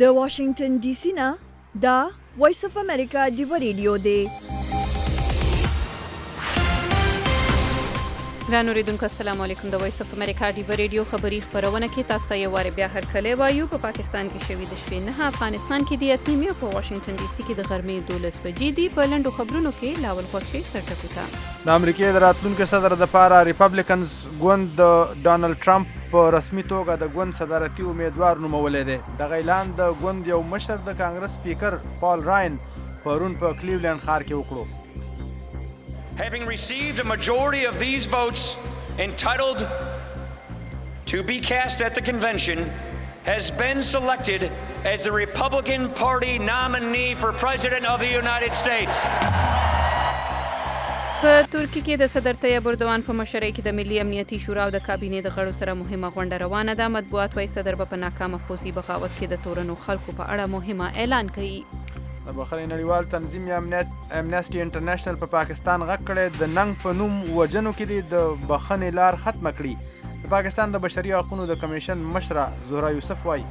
د واشنگټن ډي سي نه دا وایس اف امریکا ډیو ریډیو دی. ګران اوریدونکو السلام علیکم. د وایس اف امریکا ډیو ریډیو خبری خبرونه کې تاسو ته یو وار بیا هرکلی وایو. په پاکستان کې شوې د شپې 9، افغانستان کې د اتنیمې او په واشنگټن ډي سي کې د غرمې 12 بجې دي. په لنډو خبرونو کې لاول خوښي سرټکو ته د امریکای د راتلونکي صدر د پاره ریپبلیکنز ګوند د ډانلډ ټرمپ په رسمي توګه د ګوند صدارتي امیدوار نومولی دی. دغه اعلان د ګوند یو مشر د کانګرس سپیکر پال راین پرون په کلیولینډ ښار کې وکړو. Having received a majority of these votes entitled to be cast at the convention, has been selected as the Republican Party nominee for President of the United States. په ترکی کې د صدر طیب اردوان په مشرۍ کې د ملي امنیتي شورا او د کابینې د غړو سره مهمه غونډه روانه ده. مطبوعات وايي صدر به په ناکامه پوځي بغاوت کې د تورنو خلکو په اړه مهمه اعلان کوي. د بخښنې نړیوال تنظیم امنسټي انټرنیشنل په پاکستان غږ کړی د ننګ په نوم وجنو کې دی د بخښنې لار ختمه کړي. د پاکستان د بشري حقوقو د کمیشن مشره زهرا یوسف وایي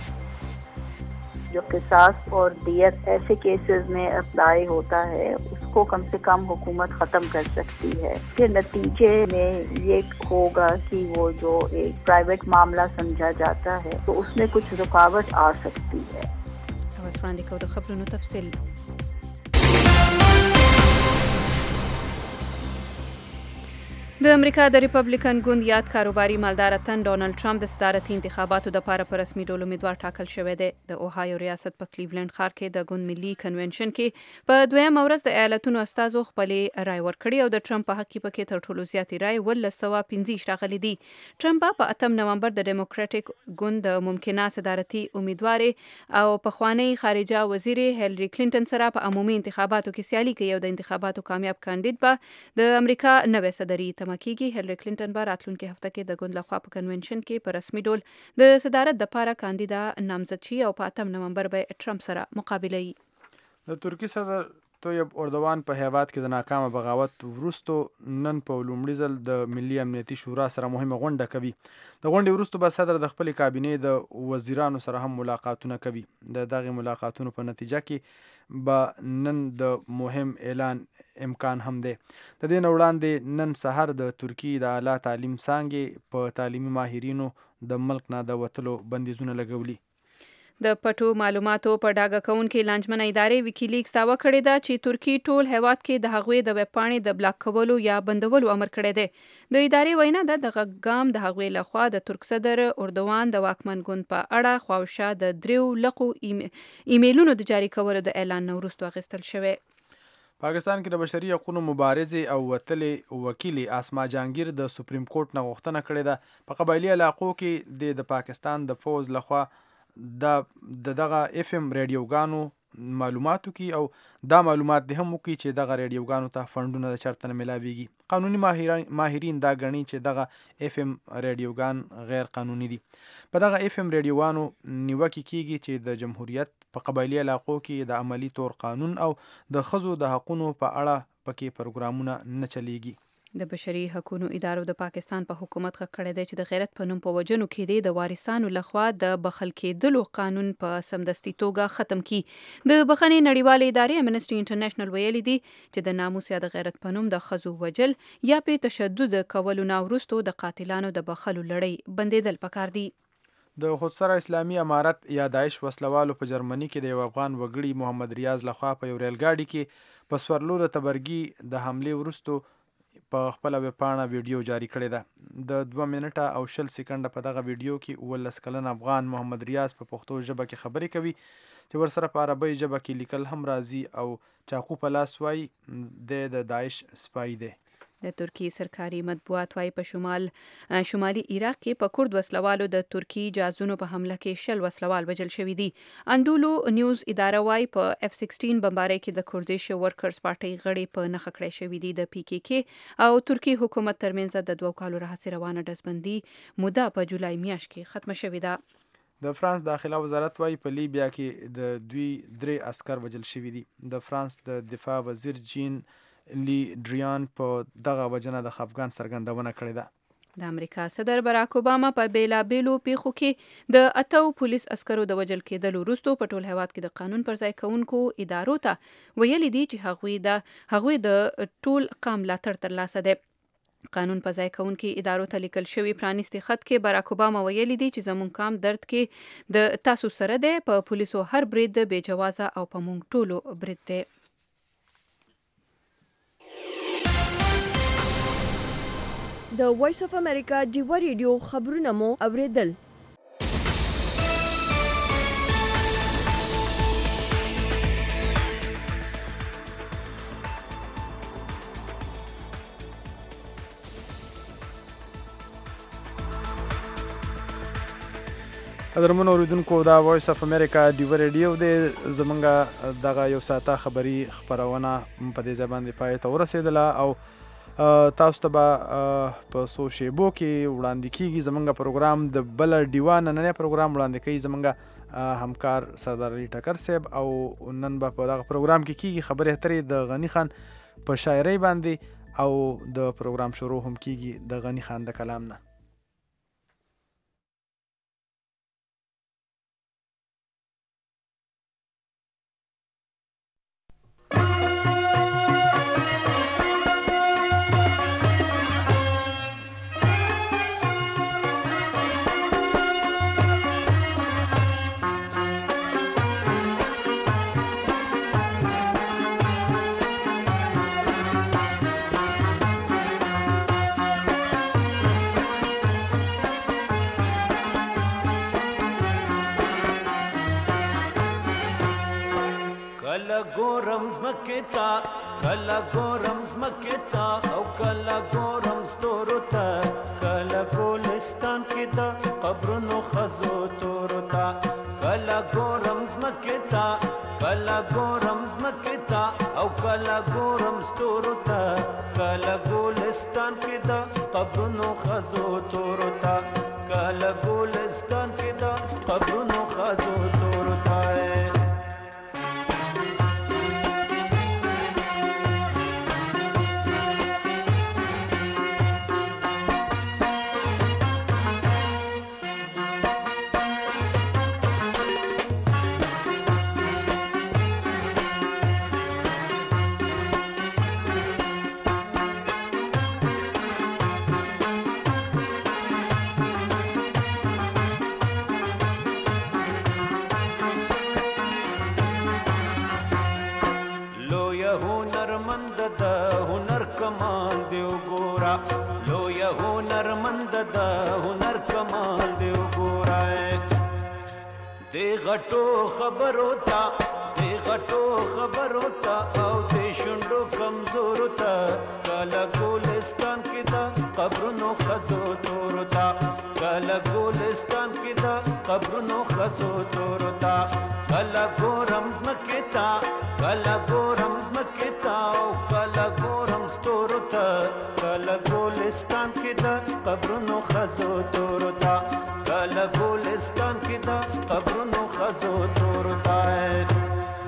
जो किसास और दियत ऐसे केसेस में अप्लाई होता है उसको कम से कम हुकूमत ख़त्म कर सकती है. इसके नतीजे में ये होगा कि वो जो एक प्राइवेट मामला समझा जाता है तो उसमें कुछ रुकावट आ सकती है. وړاندې کوو د خبرونو تفصیل. د امریکا د ریپبلیکن ګوند یاد کاروباري مالدار اتن ډانلډ ټرمپ د صدارتي انتخاباتو لپاره په رسمي ډول امیدوار ټاکل شوی دی. د اوهایو ریاست په کلیولینډ ښار کې د ګوند ملي کنونشن کې په دویمه ورځ د ایالتونو استازو خپلې رای ورکړي او د ټرمپ په حق کې پکې تر ټولو زیاتې رای 1915 راغلي دي. ټرمپ په 8 نومبر د ډیموکراټیک ګوند د ممکنه صدارتي امیدوار او پخوانی خارجه وزیر هیلری کلینټن سره په عمومي انتخاباتو کې سیالي کوي او د انتخاباتو کامیاب کاندید به د امریکا نوې صدري کیږي. هیلری کلینټن به راتلونکي هفته کې د ګوند لخوا په کنونشن کې په رسمي ډول د صدارت لپاره کاندیدا نامزد شي او په 8 نومبر به ټرمپ سره مقابله وي. د ترکی صدر طیب اردوان په هیواد کې د ناکامه بغاوت وروسته نن په لومړي ځل د ملي امنیتي شورا سره مهمه غونډه کوي. د غونډې وروسته به صدر د خپل کابینې د وزیرانو سره هم ملاقاتونه کوي. د دغه ملاقاتونو په نتیجه کې به نن د مهم اعلان امکان هم دی. د دې نه وړاندې نن سحر د ترکی د اعلی تعلیم څانګې په تعلیمي ماهرینو د ملک نه د وتلو بندیزونه لګولي. د پټو معلوماتو په ډاګه کوونکې لانجمنه ادارې ویکیلیکس دعوه کړې ده چې ترکی ټول هیواد کې د هغوی د ویب پاڼې د بلاک کولو یا بندولو امر کړی دی. د ادارې وینا ده دغه ګام د هغوی لخوا د ترک صدر اردوان د واکمن ګوند په اړه خواوشا د 3 لقو ایمیلونو د جاری کولو د اعلان نه وروسته اخیستل شوی. پاکستان کې د بشري حقوقو مبارزې او وتلې وکیل اسما جهانگیر د سپریم کورټ نه غوښتنه کړې ده په قبایلي علاقو کې د پاکستان د فوز لخوا دغه اف ام ریډیوګانو معلوماتو کې او دا معلومات د هم وکړي چې دغه ریډیوګانو ته فنډونه د چرته نه ملاویږي. قانوني ماهرین دا ګڼي چې دغه اف ام ریډیوګان غیر قانوني دي. په دغه اف ام ریډیوګانو نیوکه کیږي چې د جمهوریت په قبایلي علاقو کې د عملی طور قانون او د ښځو د حقوقو په اړه پکې پروګرامونه نه چلیږي. د بشري حقوقو ادارو د پاکستان په حکومت غږ کړی دی چې د غیرت په نوم په وجنو کې د وارثانو لخوا د بخښل کېدلو قانون په سمدستي توګه ختم کړي. د بخښنې نړیوالې ادارې امنسټي انټرنیشنل ویلي دي چې د ناموس یا د غیرت په نوم د ښځو وجل یا په تشدد کولو نه وروسته د قاتلانو د بخښلو لړۍ بندیدل پکار دي. د خودسره اسلامي امارت یا داعش وسلوالو په جرمني کې د یو افغان وګړي محمد ریاض لخوا په یو ریل ګاډي کې په سورلو د تبرګي د حملې وروسته په خپل ویب پاڼه ویډیو جاری کړې ده. د 2 منټه او 20 سکند په دغه ویډیو کې 19 کلن افغان محمد ریاض په پښتو ژبه کې خبرې کوي چې ورسره په عربی ژبه کې لیکل هم راځي او چاقو په لاس وایي د داعش سپای دی. د ترکی سرکاري مطبوعات وايي په شمالي عراق کې په کورد وسلوالو د ترکی جازونو په حمله کې 10 وسلوال وژل شوي دي. اندولو نیوز اداره وايي په F-16 بمبارۍ کې د کوردیش ورکرز پارټي غړي په نښه کړی شوي دي. د PKK او ترکی حکومت ترمنځ د 2 کالو راهیسې روانه ډزبندي موده په جولای میاشت کې ختمه شوې ده. د فرانس داخله وزارت وايي په لیبیا کې د دوی 3 عسكر وژل شوي دي. د فرانس د دفاع وزیر جین لی ډریان په دغه وجنه د خفګان څرګندونه کړې ده. د امریکا صدر براک اوباما په بیلابیلو پیښو کې د 8 پولیس عسکرو د وژل کېدلو وروسته په ټول هیواد کې د قانون پر ځای کوونکو ادارو ته ویلي دي چې هغوی د ټول قام ملاتړ ترلاسه دی. قانون په ځای کوونکي ادارو ته لیکل شوی پرانیستي خط کې براک اوباما ویلي دي چې زموږ قام درد کې د تاسو سره دی، په پولیسو هر برید بې جوازه او په موږ ټولو برید دی. د وایس اف امریکا ډیوا ریډیو خبرونه مو اوریدل. قدرمنو اوریدونکو، دا وایس اف امریکا ډیوا ریډیو دی. زمونږ دغه یو ساعته خبري خپرونه په دې ځای باندې پای ته ورسېدله او تاسو ته به په څو شیبو کې وړاندې کیږي زمونږ پروګرام د بل ډیوا نننی پروګرام وړاندې کوي زمونږ همکار سردار علي ټکر صاحب، او نن به په دغه پروګرام کې کیږي خبرې اترې د غني خان په شاعرۍ باندې، او د پروګرام شروع هم کیږي د غني خان د کلام نه. کلا ګورم زمکتا او کلا ګورم ستورو ته، کلا ګلستان کې د قبرونو خزو تورو ته. کلا ګورم زمکتا، کلا ګورم زمکتا او کلا ګورم ستورو ته، کلا ګلستان کې د قبرونو خزو تورو ته، کلا ګلستان کې د قبرونو خزو تورو ته. هنرمند د هنر کمال دی وګورا، لوی هنرمند د هنر کمال دی وګورا. دی غټو خبرو تا، دی غټو خبرو تا او دی شونډو کمزورو تا، کلا ګلستان کې د قبرونو خزو تورو تا، کلا ګلستان کې د قبرونو خزو تورو تا. کلا ګورم زمکتا، کلا ګورم زمکتا او کلا ګورم ستورو ته، کلا ګلستان کې د قبرونو خزو تورو ته، کلا ګلستان کې د قبرونو خزو تورو ته.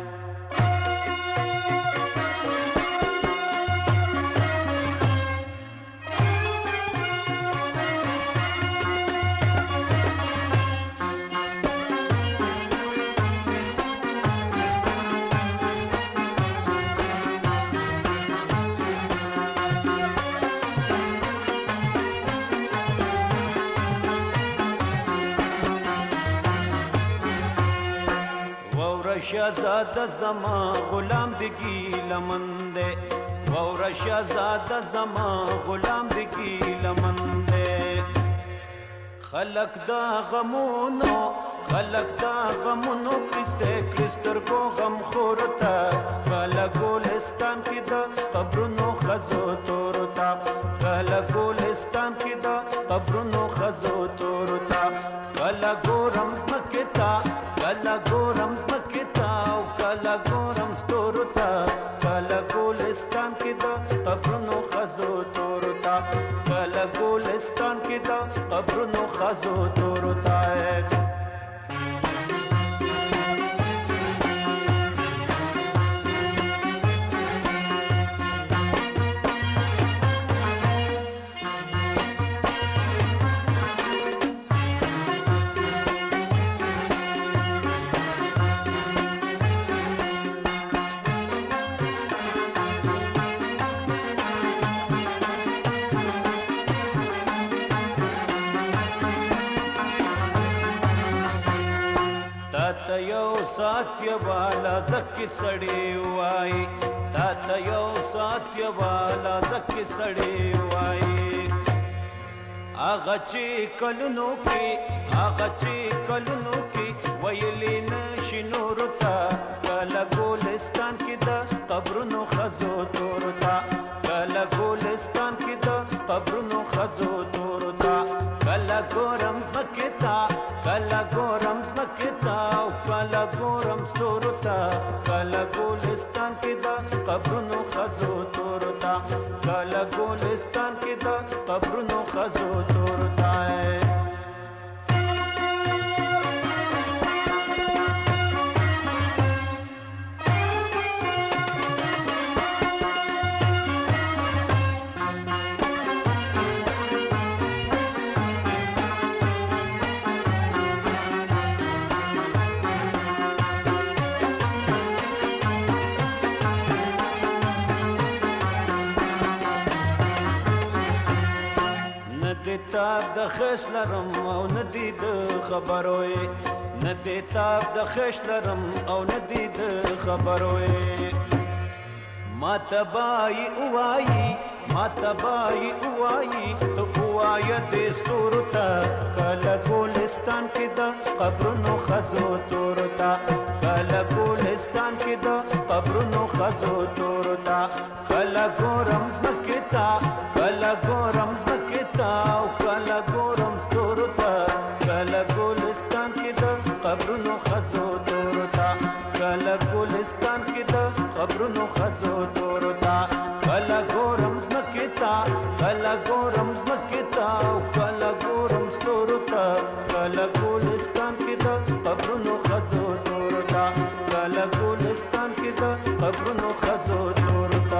شهزاده زما غلام دگی لمنده، وورا شهزاده زما غلام دگی لمنده. خلق دا غمونو، خلق دا غمونو کسے کرستر کو غم خورتا، کالا گولستان کی دا قبرونو خزو تورتا، کالا گولستان کی دا قبرونو خزو تورتا. کالا گورم زمکتا، کالا گورم زمکتا او کالا گورم ستورتا، کالا گولستان کی دا قبرونو خزو تورتا، کالا گولستان کی دا قبرونو خزو تورتا. ته یو سات یوالا زکه سړی وای تا ته یو سات یوالا زکه سړی وای آغا چې کلونو کې ویلی نشي نور تا کله ګولستان کې د قبرونو خزو تور تا کله ګولستان کې د قبرونو خزو تور تا کله ګورم زمکتا کله ګورم زمکتا او کله ګورم ستور تا کله ګولستان کې د قبرونو خزو تور تا کله ګولستان کې د قبرونو خزو تور تا تاب د خش لرم او ندی د خبروي ندی تاب د خش لرم او ندی د خبروي ما تبای اوای تو اوای د ستورتا کله ګولستان کې د قبرونو خزو تورتا کله ګولستان کې د قبرونو خزو تورتا کله ګورم زمکتا کله ګورم زمکتا او کله ګورم ستورتا کله ګولستان کې د قبرونو خزو تورتا کله ګولستان کې د قبرونو خزو تورتا کله ګورم زمکتا کله ګورم زمکتا او کله ګورم ستورتا کله ګولستان کې د قبرونو خزو تورتا کله ګولستان کې د قبرونو خزو تورتا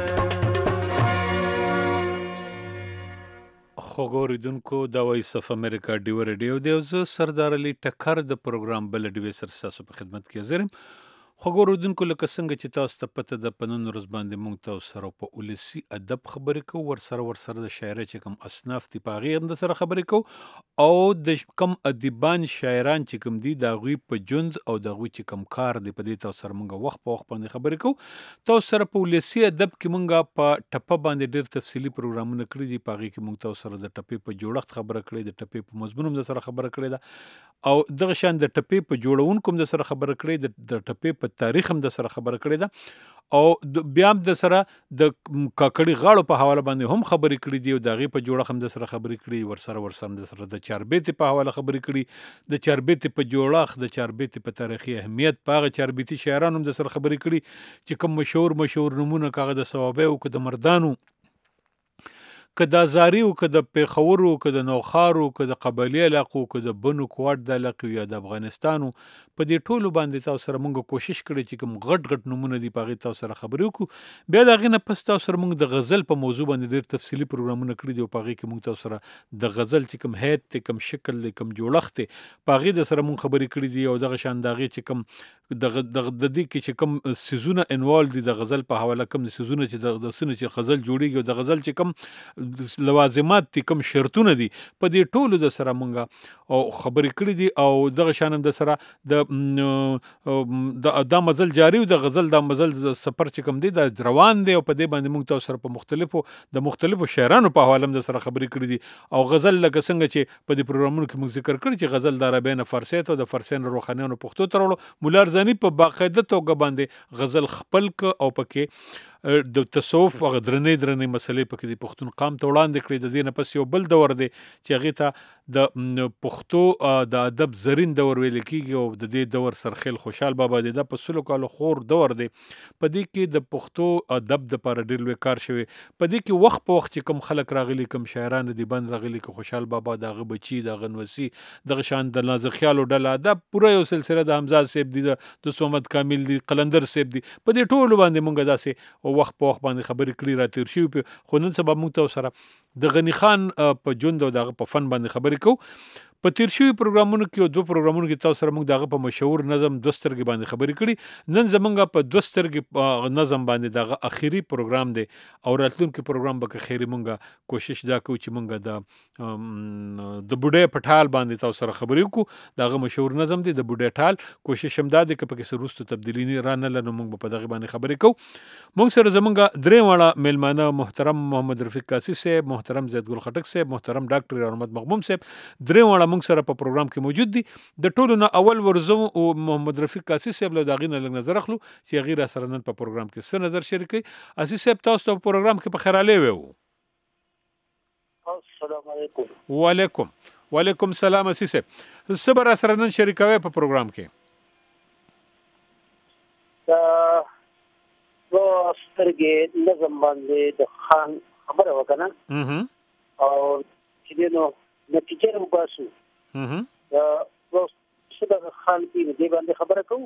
خوږو اوریدونکو دا وایس اف امریکا ډیو ریډیو دی او زه سردار علي ټکر د پروګرام بل ډیوې سره ستاسو په خدمت کې حاضر یم. خوږو اوریدونکو لکه څنګه چې تاسو ته پته ده په نن ورځ باندې موږ تاسو سره په ولسي ادب خبرې کوو ورسره د شاعرۍ چې کوم اصناف دي په هغې هم د سره خبرې کوو او د کم ادیبان شاعران چې کوم دي د هغوی په ژوند او د هغوی چې کوم کار دی په دې تاسو سره موږ وخت په وخت باندې خبرې کوو. تاسو سره په ولسي ادب کې موږ په ټپه باندې ډېر تفصیلي پروګرامونه کړي دي په هغې کې موږ تاسو سره د ټپې په جوړښت خبره کړې د ټپې په مضمون هم د سره خبره کړې ده او دغه شان د ټپې په جوړونکو هم د سره خبره کړې د ټپې په تاریخ هم د سره خبره کړې ده او بیا هم د سره د کاکړي غاړو په حواله باندې هم خبرې کړې دي او د هغې په جوړښت هم د سره خبرې کړي ورسره د سره د چاربیتې په حواله خبرې کړي د چاربیتې په جوړښت د چاربیتې په تاریخي اهمیت په هغه چاربیتي شاعرانو هم د سره خبرې کړي چې کوم مشهور نومونه که هغه د صوابیو که د مردانو که د ازاریو که د پیښورو که د نوخارو که د قبایلي علاقو که د بنو کوټ د علاقو یا د افغانستانو په دې ټولو باندې تاسو سره موږ کوشش کړی چې کوم غټ نومونه دي په هغې تاسو سره خبرې وکړو. بیا د هغې نه پس تاسو سره موږ د غزل په موضوع باندې ډېر تفصیلي پروګرامونه کړي دي او په هغې کې موږ تاسو سره د غزل چې کوم هیت دی کوم شکل دی کوم جوړښت دی په هغې د سره موږ خبرې کړي دي او دغه شان د هغې چې کوم د دې کې چې کوم سیزونه انوالو دي د غزل په حواله کوم سیزونه چې د څه نه چې غزل جوړېږي او د غزل چې کوم لوازمات دي کوم شرطونه دي په دې ټولو د سره موږ او خبرې کړي دي او دغه شان هم د سره دا مزل جاري او د غزل دا مزل سفر چې کوم دی دا روان دی او په دې باندې موږ تاسو سره په مختلفو شاعرانو په حواله هم د سره خبرې کړي دي او غزل لکه څنګه چې په دې پروګرامونو کې موږ ذکر کړی چې غزل د عربۍ نه فارسي ته او د فارسي نه روښانیانو پښتو ته راوړو. مولا ارزاني په باقاعده توګه باندې غزل خپل او پکې د تصوف هغه درنې مسلې پکې د پښتون قام ته وړاندې کړي. د دې نه پس یو بل دور دی چې هغې ته د پښتو د ادب زرین دور ویل کېږي او د دې دور سرخیل خوشحال بابا دی دا په 100 کالو خور دور دی. په دې کې د پښتو ادب دپاره ډېر لوی کار شوی. په دې کې وخت په وخت چې کوم خلک راغلي کوم شاعران دي بند راغلي که خوشحال بابا د هغه بچي د هغه نوسي دغه شان د نازک خیالو ډله دا پوره یو سلسله د حمزه صاحب دي د دوست محمد کامل دي قلندر صاحب دي په دې ټولو باندې مونږ داسې وخت په وخت باندې خبرې کړي را تېر شوي خو نن سبا مونږ ته سره د غني خان په ژوند او دغه په فن باندې خبرې کوو. په تیر شوي پروګرامونو کې او 2 پروګرامونو کې تاسو سره موږ دغه په مشهور نظم دوسترګي باندې خبرې کړي. نن زمونږ په دوسترګي نظم باندې دغه اخیری پروګرام دی او راتلونکي پروګرام به خیری مونږه کوشش دا کوو چې مونږه د بوډۍ پټال باندې تاسو سره خبرې وکړو. دغه مشهور نظم دی د بوډۍ ټال. کوشش هم دا دی چې په کې سروستو تبدیلی نه رانه لنو مونږ په دغه باندې خبرې کوو. مونږ سره زمونږ درې واړه میلمانه محترم محمد رفیق کاسی صاحب، محترم زید ګل خټک صاحب، محترم ډاکټر احمد مغموم صاحب درې واړه مونږ سره په پروګرام کې موجود دي. د ټولو نه اول ورزو او محمد رفیق کاسی صاحب له داغې نه لږ نظر اخلو چې غیر سره نن په پروګرام کې څه نظر شریکي. اسی صاحب تاسو په پروګرام کې په خیراله وو. السلام علیکم. وعلیکم السلام. اسی صاحب صبر سره نن شریکوي په پروګرام کې. نو سترګې نظم باندې د خان خبره وکنه او چې نو نتیجه وباسو نو څه خان کې دې باندې خبره کوو.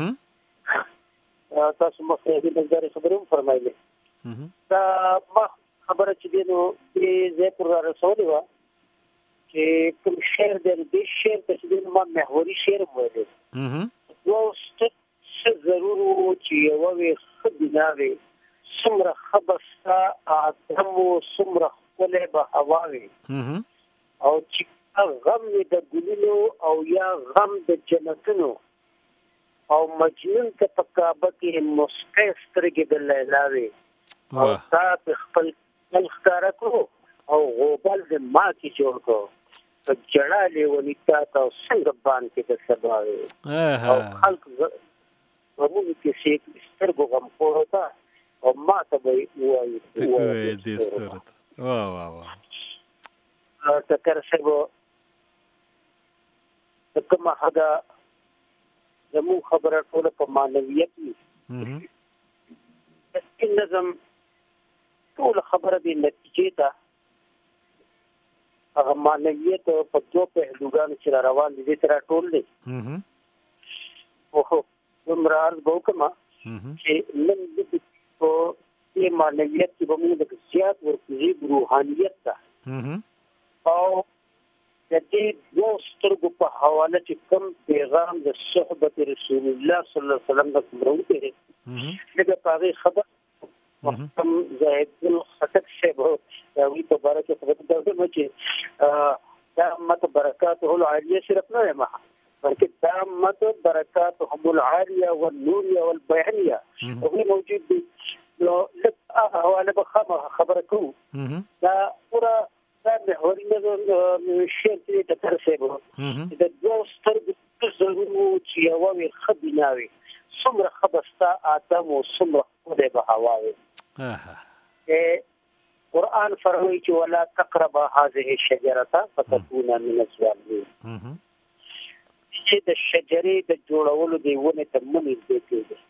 تاسو مخکې د نظر خبرو فرمایله دا ما خبره چې نو دې زه پر رسولي و چې کوم شعر دې شعر چې ما محوري شعر وایي نو څه ضروري چې یو وي خدیناوي څومره خبستا ادمو څومره خپل به هواوي او چې غم د ګلونو او یا غم د جنتونو او مجنون ته په کعبه کې مسکې سترګې د لیلاوي او تا په خپل ښکارا کو او غوبل د ما کې جوړ کو په جړا لیونی تا څنګه باندې د سباوي او خلق ومو کې شي سترګو غم پورته او ما ته به وایي دې سترګ واه تکر سبو کما هدا زمو خبره ټول په معنویت کې د نظم ټول خبره د نتیجې ته هغه معنویت په دوه پهلوګانو چې روان دي تر ټول دي او عمران بوکما چې نن د په دې معنویت کې به موږ د زیات ورکوي روحانیت ته او د دې دوه سترګو په حواله چې کوم پیغام د صحبت رسول الله صلی الله علیه وسلم د کومو دی دغه پاره خبر محترم زید ګل خټک صاحب وی په باره کې خبر درته چې دا مت برکاته العالیه صرف نه ما بلکې دا مت برکاته العالیه والنوريه والبيانيه هغه موجود دي نو لکه حواله به خبره کوو دا پورا دا محوري نظر شعر کې د ترسبو د دوه سترګو ضروري چې یو وي خبیناوي څومره خبستا ادم او څومره خدای به هواوي قرآن فرمایي چې ولا تقرب هذه الشجره فتكون من الظالمين چې د شجرې د جوړولو دی ونه ته منځ دی کېږي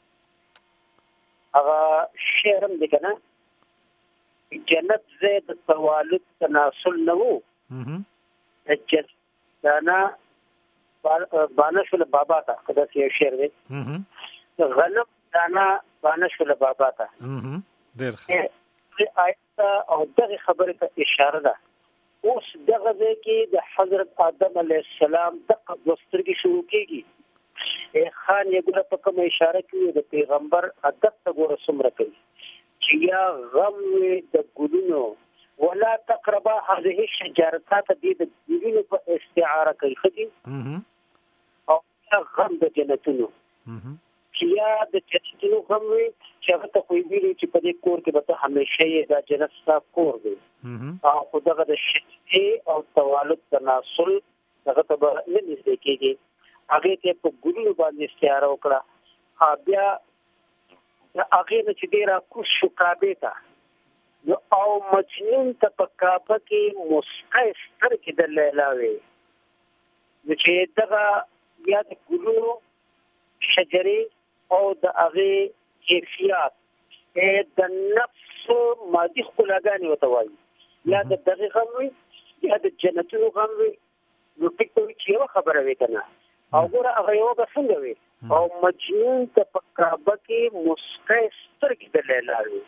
هغه شعر هم دی کنه جنت زید توالد تناسل نو جنت دانا بانشل بابا تا کدا سی شعر دی غنم دانا بانشل بابا تا ډیر آیت او دغه خبره ته اشاره ده اوس دغه کې د حضرت آدم علیه السلام دغه دوسترګي شروع کیږي خان یې ګره په کوم اشاره کوي د پیغمبر ادب ته ګوره څومره کوي چې یا غم د ګلونو ولا تقربا هذه الشجره دې د ګلونو په استعاره کوي خدي او غم د جنتونو چې یا د جنتونو غم وي چې هغه ته کوئی ویلي چې په دې کور کې به ته همیشه یې د جنت صاحب کور دی او خدغه د شته او توالد تناسل هغه ته به نه نږدې کېږي هغه ته په ګلونو باندې استعاره وکړه بیا هغه نه چې ډیره کو شو کعبه ته او مجنون ته په کعبه کې مسکای ستر کې د لیلاوي چې دغه یا د ګلونو شجرې او د هغه کیفیت د نفس مادي خلاګانی وته وایي یا د دغه غوي یا د جنتونو غوي نو ټیکټو کې یو خبره وکړه او ګوره هغه یو څنګه وي او مجنون ته په کعبه کې مسکای سترګې د لیلاوي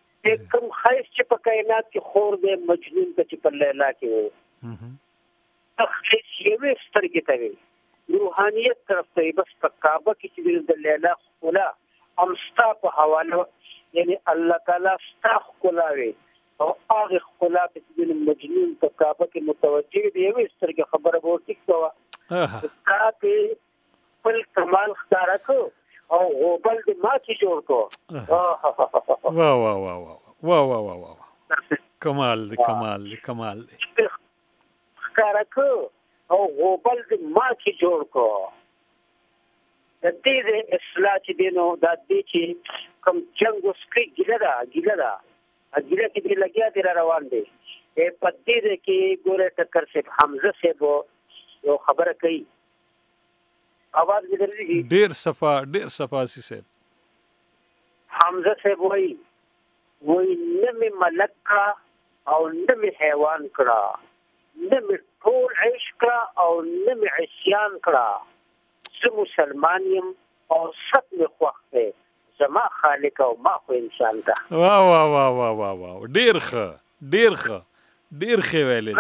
کوم خیس چې په کائنات کې خور دی مجنون ته چې په لیلا کې وي تخصیص یوې سترګې ته وي روحانیت طرف ته بس په کعبه کې چې د لیلا ښکلا هم ستا په حواله یعنی الله تعالی ستا ښکلا وي او هغه ښکلا په چې مجنون په کعبه کې متوجه دی یوې سترګې خبره به ورته کوه ستا په خپل کمال ښکاره کړو او غوبل دې ما چې جوړ کړو واه واه واه واه واه واه واه کمال دی کمال دی کمال دی ښکاره کړو او غوبل دې ما چې جوړ کړو د دې اصلاح چې دی نو دا دې چې کوم جنګ اوس کې ګیله ده ګیله کې دې لګیا دی را روان دی په دې کې ګوره ټکر صاحب حمزه صاحب یو خبره کوي आवाज بدلېږي ډېر صفا سي صاحب حمزه صاحب وایي نه مې ملک کړه او نه مې حیوان کړه نه مې ټول عیش کړه او نه مې عصیان کړه زه مسلمان یم او ست مې خوښ دی زما خالق او ما خو انسان ده واه واه واه واه واه واه ډېر ښه ویلې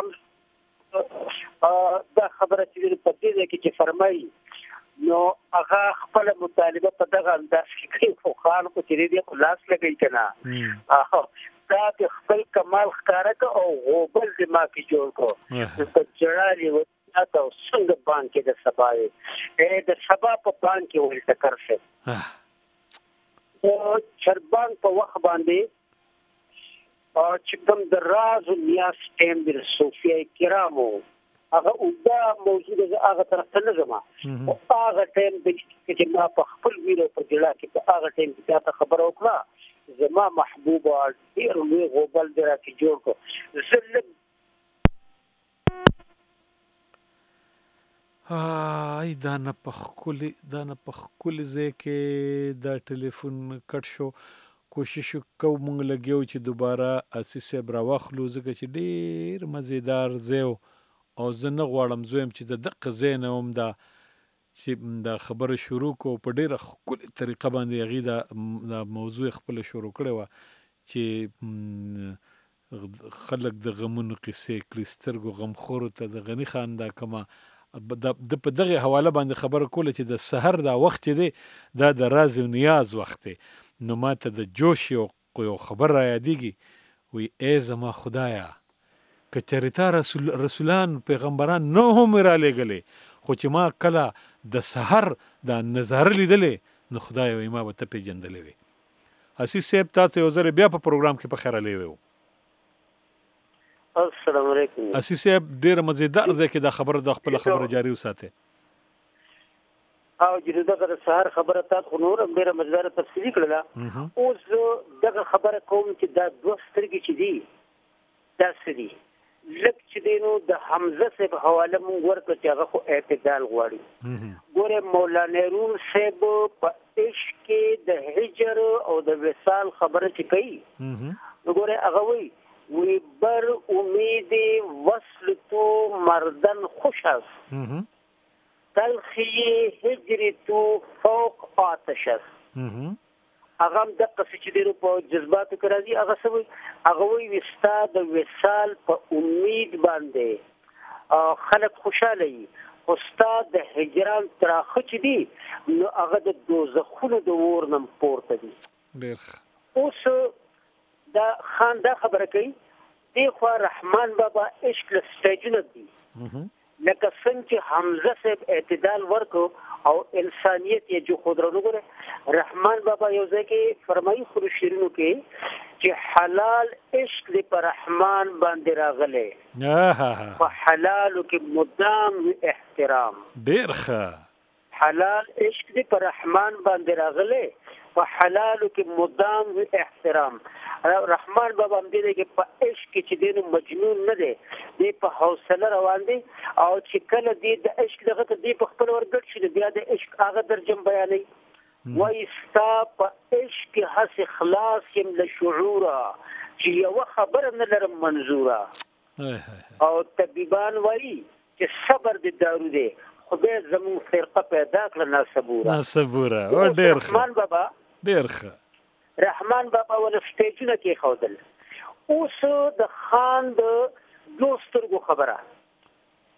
دا خبره چې په دې کې چې فرمایي نو هغه خپل مطالبه په دغه انداز کې کوي خو خان کو چې دې خلاص لګی کنه دا د خپل کمال ښکاره کو او غوبل دې ما کې جوړ کو په جړالي و تاسو څنګه باندې د سبا د سبا په باندې ول ټکر شه او چربان په وخت باندې چې کوم د راز او نیاز ټیم د صوفیا کرامو هغه اوږده موضوع ده هغه طرف ته نه ځم او هغه ټیم چې ما په خپل ویډیو په جلا کې په هغه ټیم کې تاسو خبرو وکړه زما محبوب ډیر لوی غوبل دی راکې جوړ کو زلم دا نه په خپل ځای کې دا ټلیفون کټ شو کوشش کوو مونږ لګیو چې دوباره اسی صاحب راواخلو ځکه چې ډېر مزیدار ځای او زه نه غواړم زویم چې د دقه ځای نه هم چې دا خبره شروع کو په ډېره ښکلې طریقه باندې هغې دا موضوع خپله شروع کړې وه چې خلک د غمونو قصې کړي سترګو غمخورو ته د غني خان دا کومه د په دغه حواله باندې خبره کوله چې د سحر دا وخت چې دی دا د راز او نیاز وخت دی نو ما ته د جوش یو خبر را یادېږي وی ای زما خدایا که چېرې رسولان پیغمبران نه هم را لېږلې خو چې ما کله د سحر دا نظاره لیدلې نو خدای وی ما به ته پېژندلې وې حسیس صاحب تا ته یو ځل بیا په پروګرام کې په خیر علی وو السلام علیکم حسیس صاحب ډېر مزیدار ځای کې دا خبره د خپل خبره جاری وساته او چې دغه سحر خبره تاسو نور ډېر مزیدار تفصیلی کړله اوس دغه خبره کوم چې دا دوه سترګې چې دي دا سړي لک چې دینو د حمزه صاحب حواله مونږ ورکړو چې هغه خو اعتدال غواړي ګوره مولانا روم صاحب په عشق کې د هجر او د وصال خبره چې کوي ګوره هغه وی بر امید وصل تو مردن خوش است تلخی هجر تو فوق آتش است هغه هم دقه چې ډېرو په جذباتو کې راځي هغه وایي وستا د وصال په امید باندې خلک خوشحاله وي خو ستا د هجران تراخه چې دي نو هغه د دوزخونو د اور نه پورته دي اوس دا خان دا خبره کوي دی خو رحمان بابا عشق له سټیجونه دي لکه څنګه چې حمزه صاحب اعتدال ورکو او انسانیت یې جو خودرو ګره رحمان بابا یو ځکه فرمایي خو شیرینو کې چې حلال عشق دې پر رحمان باندې راغله په حلالو کې مدام احترام ډېر ښه حلال عشق دې پر رحمان باندې راغله په حلالو کې مدام احترام رحمان بابا هم دې کې په عشق کې چې دینو مجنون نه دی دې په حوصله روان دي او چې کله دې د عشق دغه ته دې په خپل ورګټ شي بیا د عشق هغه درجم بیانوي وایي ستا په عشق کې هسې خلاص یم له شعوره چې یوه خبره نه لرم منظوره او طبیبان وایي چې صبر د دارو دی خدای زمون فرقه پیدا کړه ناسبوره او ډېر ښه رحمان بابا ډېر ښه رحمان بابا ول سټیجونه کې خودل اوس د خان د دوسترګو خبره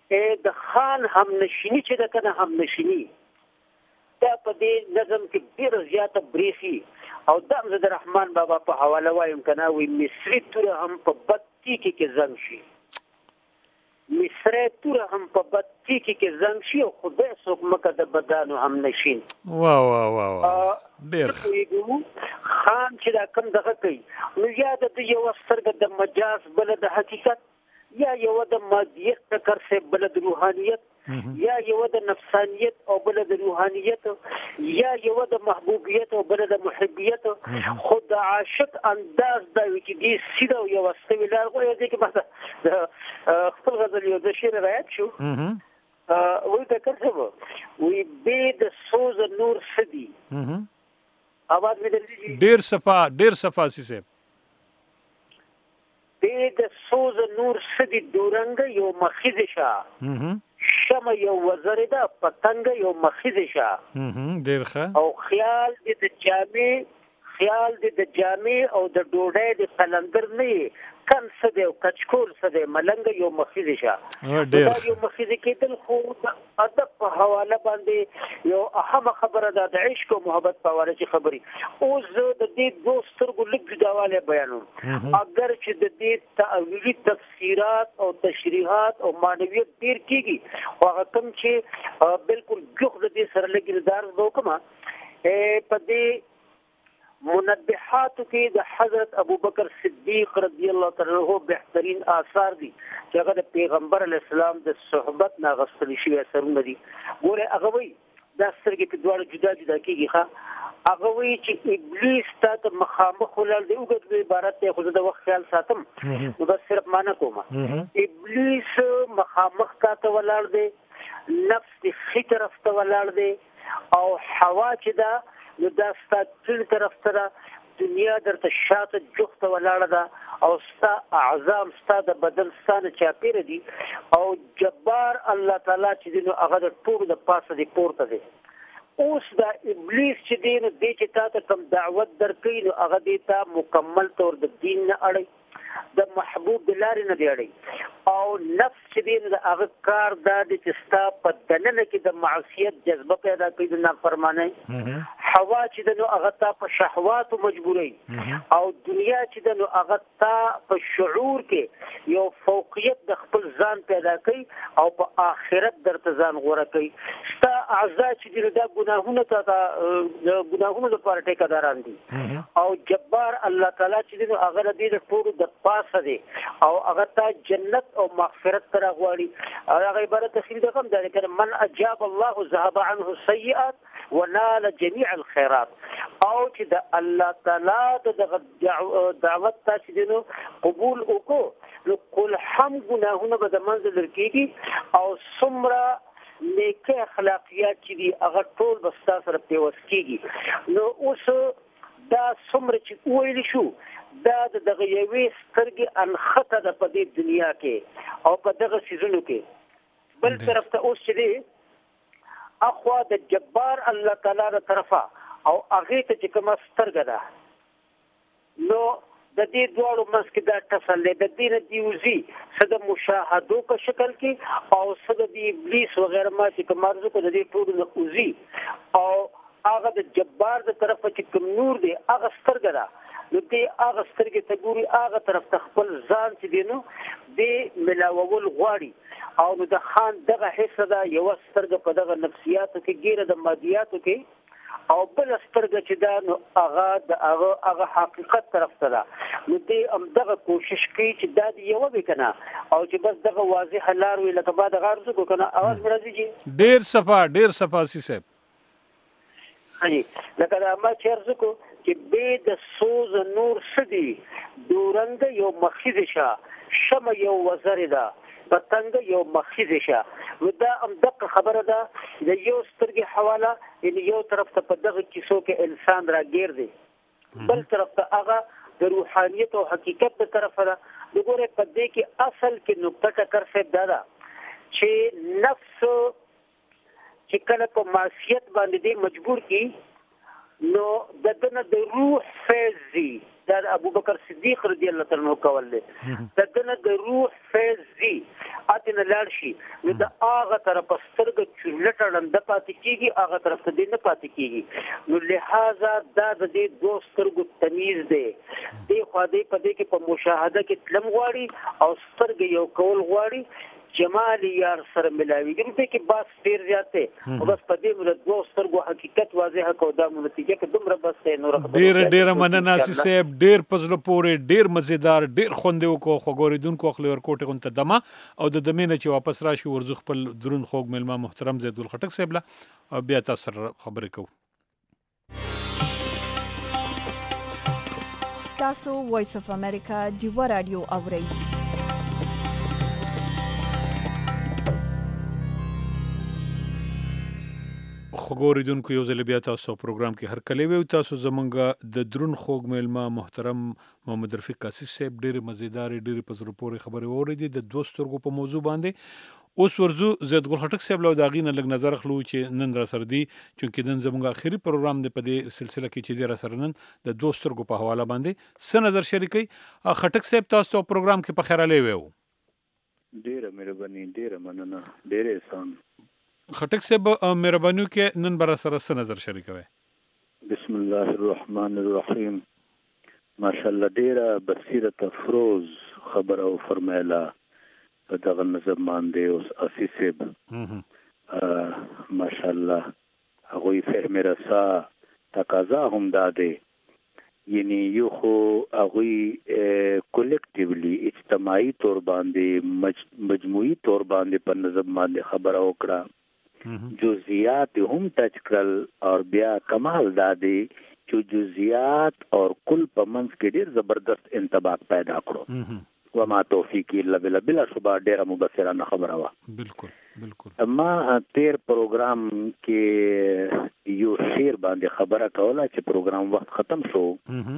د خان هم نشینی چې د کنه هم نشینی دا په دې نظم کې ډیر زیاته بریخي او د امجد رحمان بابا په حواله وایم کنه وی مصری تور هم په بتی کې زنګ شي مصری تور هم په بتی کې زنګ شي او خدای څوک مکه د بدانو هم نشین واه واه واه ډیر خان چې دا کوم دغه کوي نو یا د یو سترګه د مجاز بل د حقیقت یا یو د مادیت ټکر سے بل د روحانیت یا یو د نفسانیت او بل د روحانیت یا یو د محبوبیت او بل د محبیت خود عاشق انداز دا چې دی سیده یو واستوي لار غوړي دي کې بس خپل غزل یو د شعر روایت شو وی دا کړو وی به د سوز نور سدي आवाज مې درځي ډیر صفا سي د سوز نور سدي دورنګ یو مخیز شه شمه یو وزرده پتنګ یو مخیز شه ډیر ښه او خیال د جامع او د ډوډۍ د قلندر نه کم سده او کچکول سده ملنګ یو مخیز شه ډیر یو مخیز کېدل خو ادب په حواله باندې یو اهم خبره ده د عشق او محبت په حواله چې خبري او زه د دې دوسترګو لږ جداواله بیانوم اگر چې د دې تعویلي تفسیرات او تشریحات او معنویت ډیر کیږي او هغه کوم چې بالکل جوخ د دې سره لګیدار وکما په دې منبحات کې د حضرت ابوبکر صدیق رضی الله تعالی عنہ بهترین آثار دي چې هغه د پیغمبر علی السلام د صحبت نه غوښتل شوی اثرونه دي ګوره هغه وی دا سترګې په دواړو جدا کېږي ښه هغه وی چې ابلیس ته مخامخ ولر دی وګړي عبارت ته خو د وخت خیال ساتم نو بس صرف معنا کوم ابلیس مخامخ ته ولر دی نفس د خې طرف ته ولر دی او حوا چې دا نو دا ستا تل طرف ته دنیا درته شاته جوخته ولاړه ده او ستا اعظام ستا د بدن ستانه چاپیره دي او جبار الله تعالی چې دی نو هغه د ټول د پاسه دی پورته دی اوس دا ابلیس چې دی نو دی چې تا ته کوم دعوت درکوي نو هغه دی ته مکمل طور د دین نه اړوي د محبوب د لارې نه دی اړوي او نفس چې دی نو د هغه کار دا دی چې ستا په دننه کې د معصیت جذبه پیدا کوي د نافرمانۍ حوا چې د نو هغه تا په شهواتو مجبوري او دنیا چې د نو هغه تا په شعور کې یو فوقیت د خپل ځان پیدا کوي او په آخرت درته ځان غوره کوي ستا اعضاء چې د ګناهونو ته ګناهونو لپاره ټیکاداران دي او جبار الله تعالی چې د هغه د ټول د پاسه دی او هغه تا جنت او مغفرت تر غواړي هغه عبارت تفسیر ده کوم ځکه چې من اجاب الله ذهب عنه السيئات ونال جميع الخيرات او چې د الله تعالی د دعوت تاسو دینو قبول وکړو نو کول هم ګناهونه به د منځ لرکېږي او څومره نیکه اخلاقیات چې دي هغه ټول به ستاسو سره پیوست کېږي نو اوس دا څومره چې ویل شو دا دغه یوې سترګې انخته ده په دې دنیا کې او په دغه سیزونو کې بل طرف ته اوس چې دی اخوا د جبار الله تعالی تر طرفه او هغه ته چې کومه سترګه ده نو د دې دوړو منځ کې دا تسلی د دې دیوزي څه د مشاهدو په شکل کې او څه د ابلیس وغیرہ ما چې کوم ارزو کو د دې ټول نقوزي او هغه د جبار د طرفه چې کوم نور دی هغه سترګه ده نو دې هغه سترګې ته ګوري هغه طرف ته خپل ځان چې دی نو دې ملاول غواړي او نو د خان دغه حصه ده یو سترګه په دغه نفسیاتو کې ګیره د مادیاتو کې او بل سترګه چې دا نو هغه حقیقت طرف ته ده نو دې هم دغه کوشش کوي چې دا دی یو وکنه او چې بس دغه واضح لار وي لکه بعد غارزو کو کنه اواز مرزي ډیر صفا سي صاحب هني لکه دا ما چرزو کو چې به د سوز نور سدي دورنګ یو مخیز شه شمه یو وزره ده پتنګ یو مخیز شه ودا هم دغه خبره ده د یو سترګې حواله ان یو طرف ته په دغه کیسو کې انسان راګیر دی بل طرف ته هغه د روحانیت او حقیقت په طرف ده وګوره په دې کې اصل کې نقطه ټکر څه ده چې نفس چې کله په معصیت باندې مجبور کی نو دغه د روح فیض دا ابوبکر صدیق رضی الله تعالی عنہ کول له دغه د روح فیض زی اتنه لاړ شي نو د هغه طرف سترګ چولټړم د پاتې کیږي هغه طرف ته نه پاتې کیږي نو لہذا دا د دې دوه سترګو تمیز دی د خو دې په دې کې په مشاهده کې تلم غواړي او سترګ یو کول غواړي جمال یار سره ملاوي دې کې باس ډیر زیات دی او بس په دې موږ دوه سترګو حقیقت واضح کو دا نتیجه کې دومره بس نور ډیر مننه صاحب ډیر پزله پورې ډیر مزیدار ډیر خوندو کو خوګوریدونکو خپل ورکوټ غونته دمه او د دمینه چې واپس راشي ورزو خپل درون خوګ ملما محترم زیدول خټک صاحب له بیا تاسو خبرې کوو تاسو وایس اف امریکا ډیو رادیو اورئ خبرېدونکو یو ځل بیا تاسو پروګرام کې هر کله وي تاسو زمونږ د درون خوګ ملما محترم محمد رفیق قاسی صاحب ډېر مزیدار ډېر پزرو پورې خبرې اورېدې د دوه سترګو په موضوع باندې اوس ورزو زیدګل خټک صاحب له داغینه لګ نظر خلو چې نن را سر دي چې نن زمونږ اخیری پروګرام دی په دې سلسله کې چې دی را سر نن د دوه سترګو په حواله باندې څه نظر شریکي خټک صاحب تاسو پروګرام کې په خیره لوي ډېر مهرباني ډېر مننه ډېر احسان خټک صاحب مهرباني کې نن بر سره څه نظر شریکوي بسم الله الرحمن الرحیم ماشاءالله ډېر بصیرت افروز خبر او فرمایلا په دغه نظم باندې اوس اسی صاحب ماشاءالله هغه فهم رسا تقاضا هم داده یعنی یو خو هغه کلیکټیولی اجتماعي تور باندې مجموعي تور باندې په نظم باندې خبره وکړه جزئیات هم ټچ کړل او بیا کمال دادی چې جزئیات او کل په منځ کې ډېر زبردست انطباق پیدا کړو وما توفیق الا بالله بلا شبه ډېر مبصرانه خبره وا بالکل اما تیر پروګرام کې یو شیر باندې خبره کوله چې پروګرام وخت ختم شو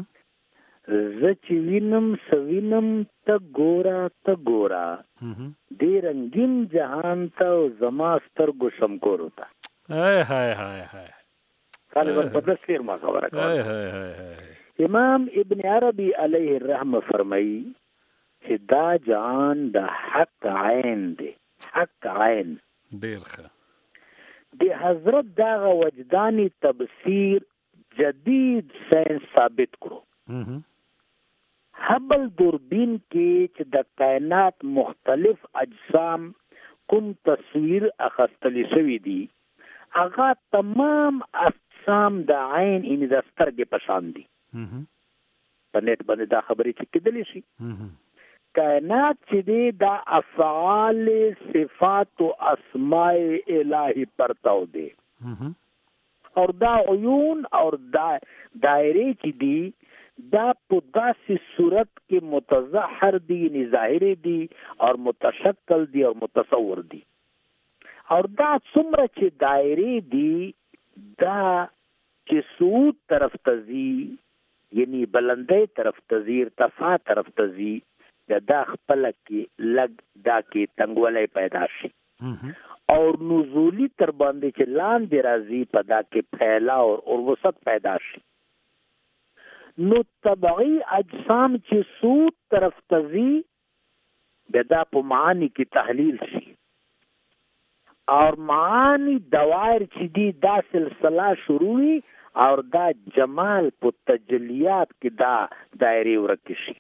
زچ وینم سوینم ته ګورا دې رنگین جهان ته زما سترګو شمکور وتا هاي کله ورته شیر ما خبره کوله امام ابن عربي علیه الرحمه فرمایي چې دا جهان د حق عین دی حق عین ډیر ښه د حضرت دا وجداني تفسیر جدید ساينس ثابت کړو هبل دوربین کې چې د کائنات مختلف اجسام کوم تصویر اخستلی شوی دي هغه تمام اجسام د عین ان د سترګې په شان دي په نت باندې دا خبرې چې کېدلی شي کائنات چې دی دا افعال صفات او اسماء الهی پرتاو دي اور دا عیون اور دا دایره چې دی دا په داسې صورت کې متظاهر دي یعنی ظاهر دي او متشکل دي او متصور دي او دا څومره چې دایره دي دا چې سود طرف تزي یعنی بلندۍ طرف تزي ارتفاع طرف تزي دا خپل کې لګ دا کې تنګولې پیدا شي او نزولی تر باندې چې لاندې راځي په دا کې پھیلا او وسط پیدا شي نو طبعی اجسام چې سود طرف تزي بدا په معنی کې تحلیل شي اور معانی دوائر چې دی دا سلسله شروعی اور دا جمال په تجلیات کې دا دایره ورکه شي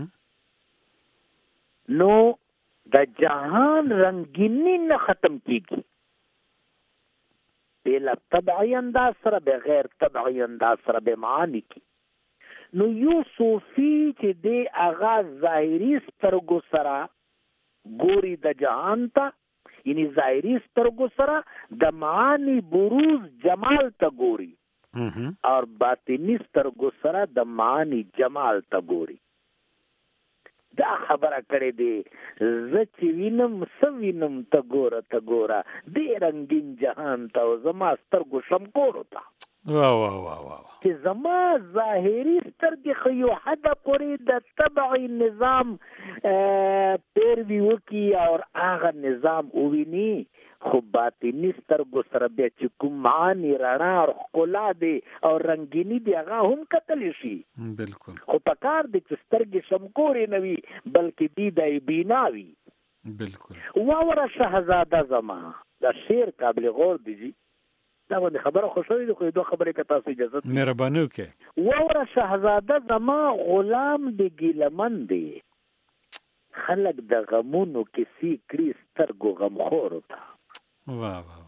نو دا جهان رنگینی نه ختم کیږي بلا طبعی انداز سره بغیر طبعی انداز سره به معانی کی نو یو صوفی چې دی اغا ظاهری سترګو سره ګوري د جهان ته یعنی ظاهری سترګو سره د معانی بروز جمال ته ګوري اور باطنی سترګو سره د معانی جمال ته ګوري دا خبره کړې دی زچ وینم سوینم ته ګوره دې رنگین جهان ته زما سترګو شمکور وتا واه واه واه واه چې زما ظاهري سترګې خو یو حده پورې د تبعي نظام پیروي وکړي او هغه نظام وویني، خو باطني سترګو سره بیا چې کوم معاني رڼا او ښکلا دی او رنګیني دی هغه هم کتلی شي. بالکل. خو پکار دی چې سترګې شمکورې نه وي بلکې دی د بینا وي. بالکل. واوره شهزاده زما دا شعر قابل غور دی جی. دا باندې خبره خوشوي دی خو دوه خبرې که تاسو اجازه مهرباني وکړئ. واوره شهزاده زما غلام دی ګیلمن دی، خلک د غمونو کیسې کړي سترګو غمخورو ته. واه واه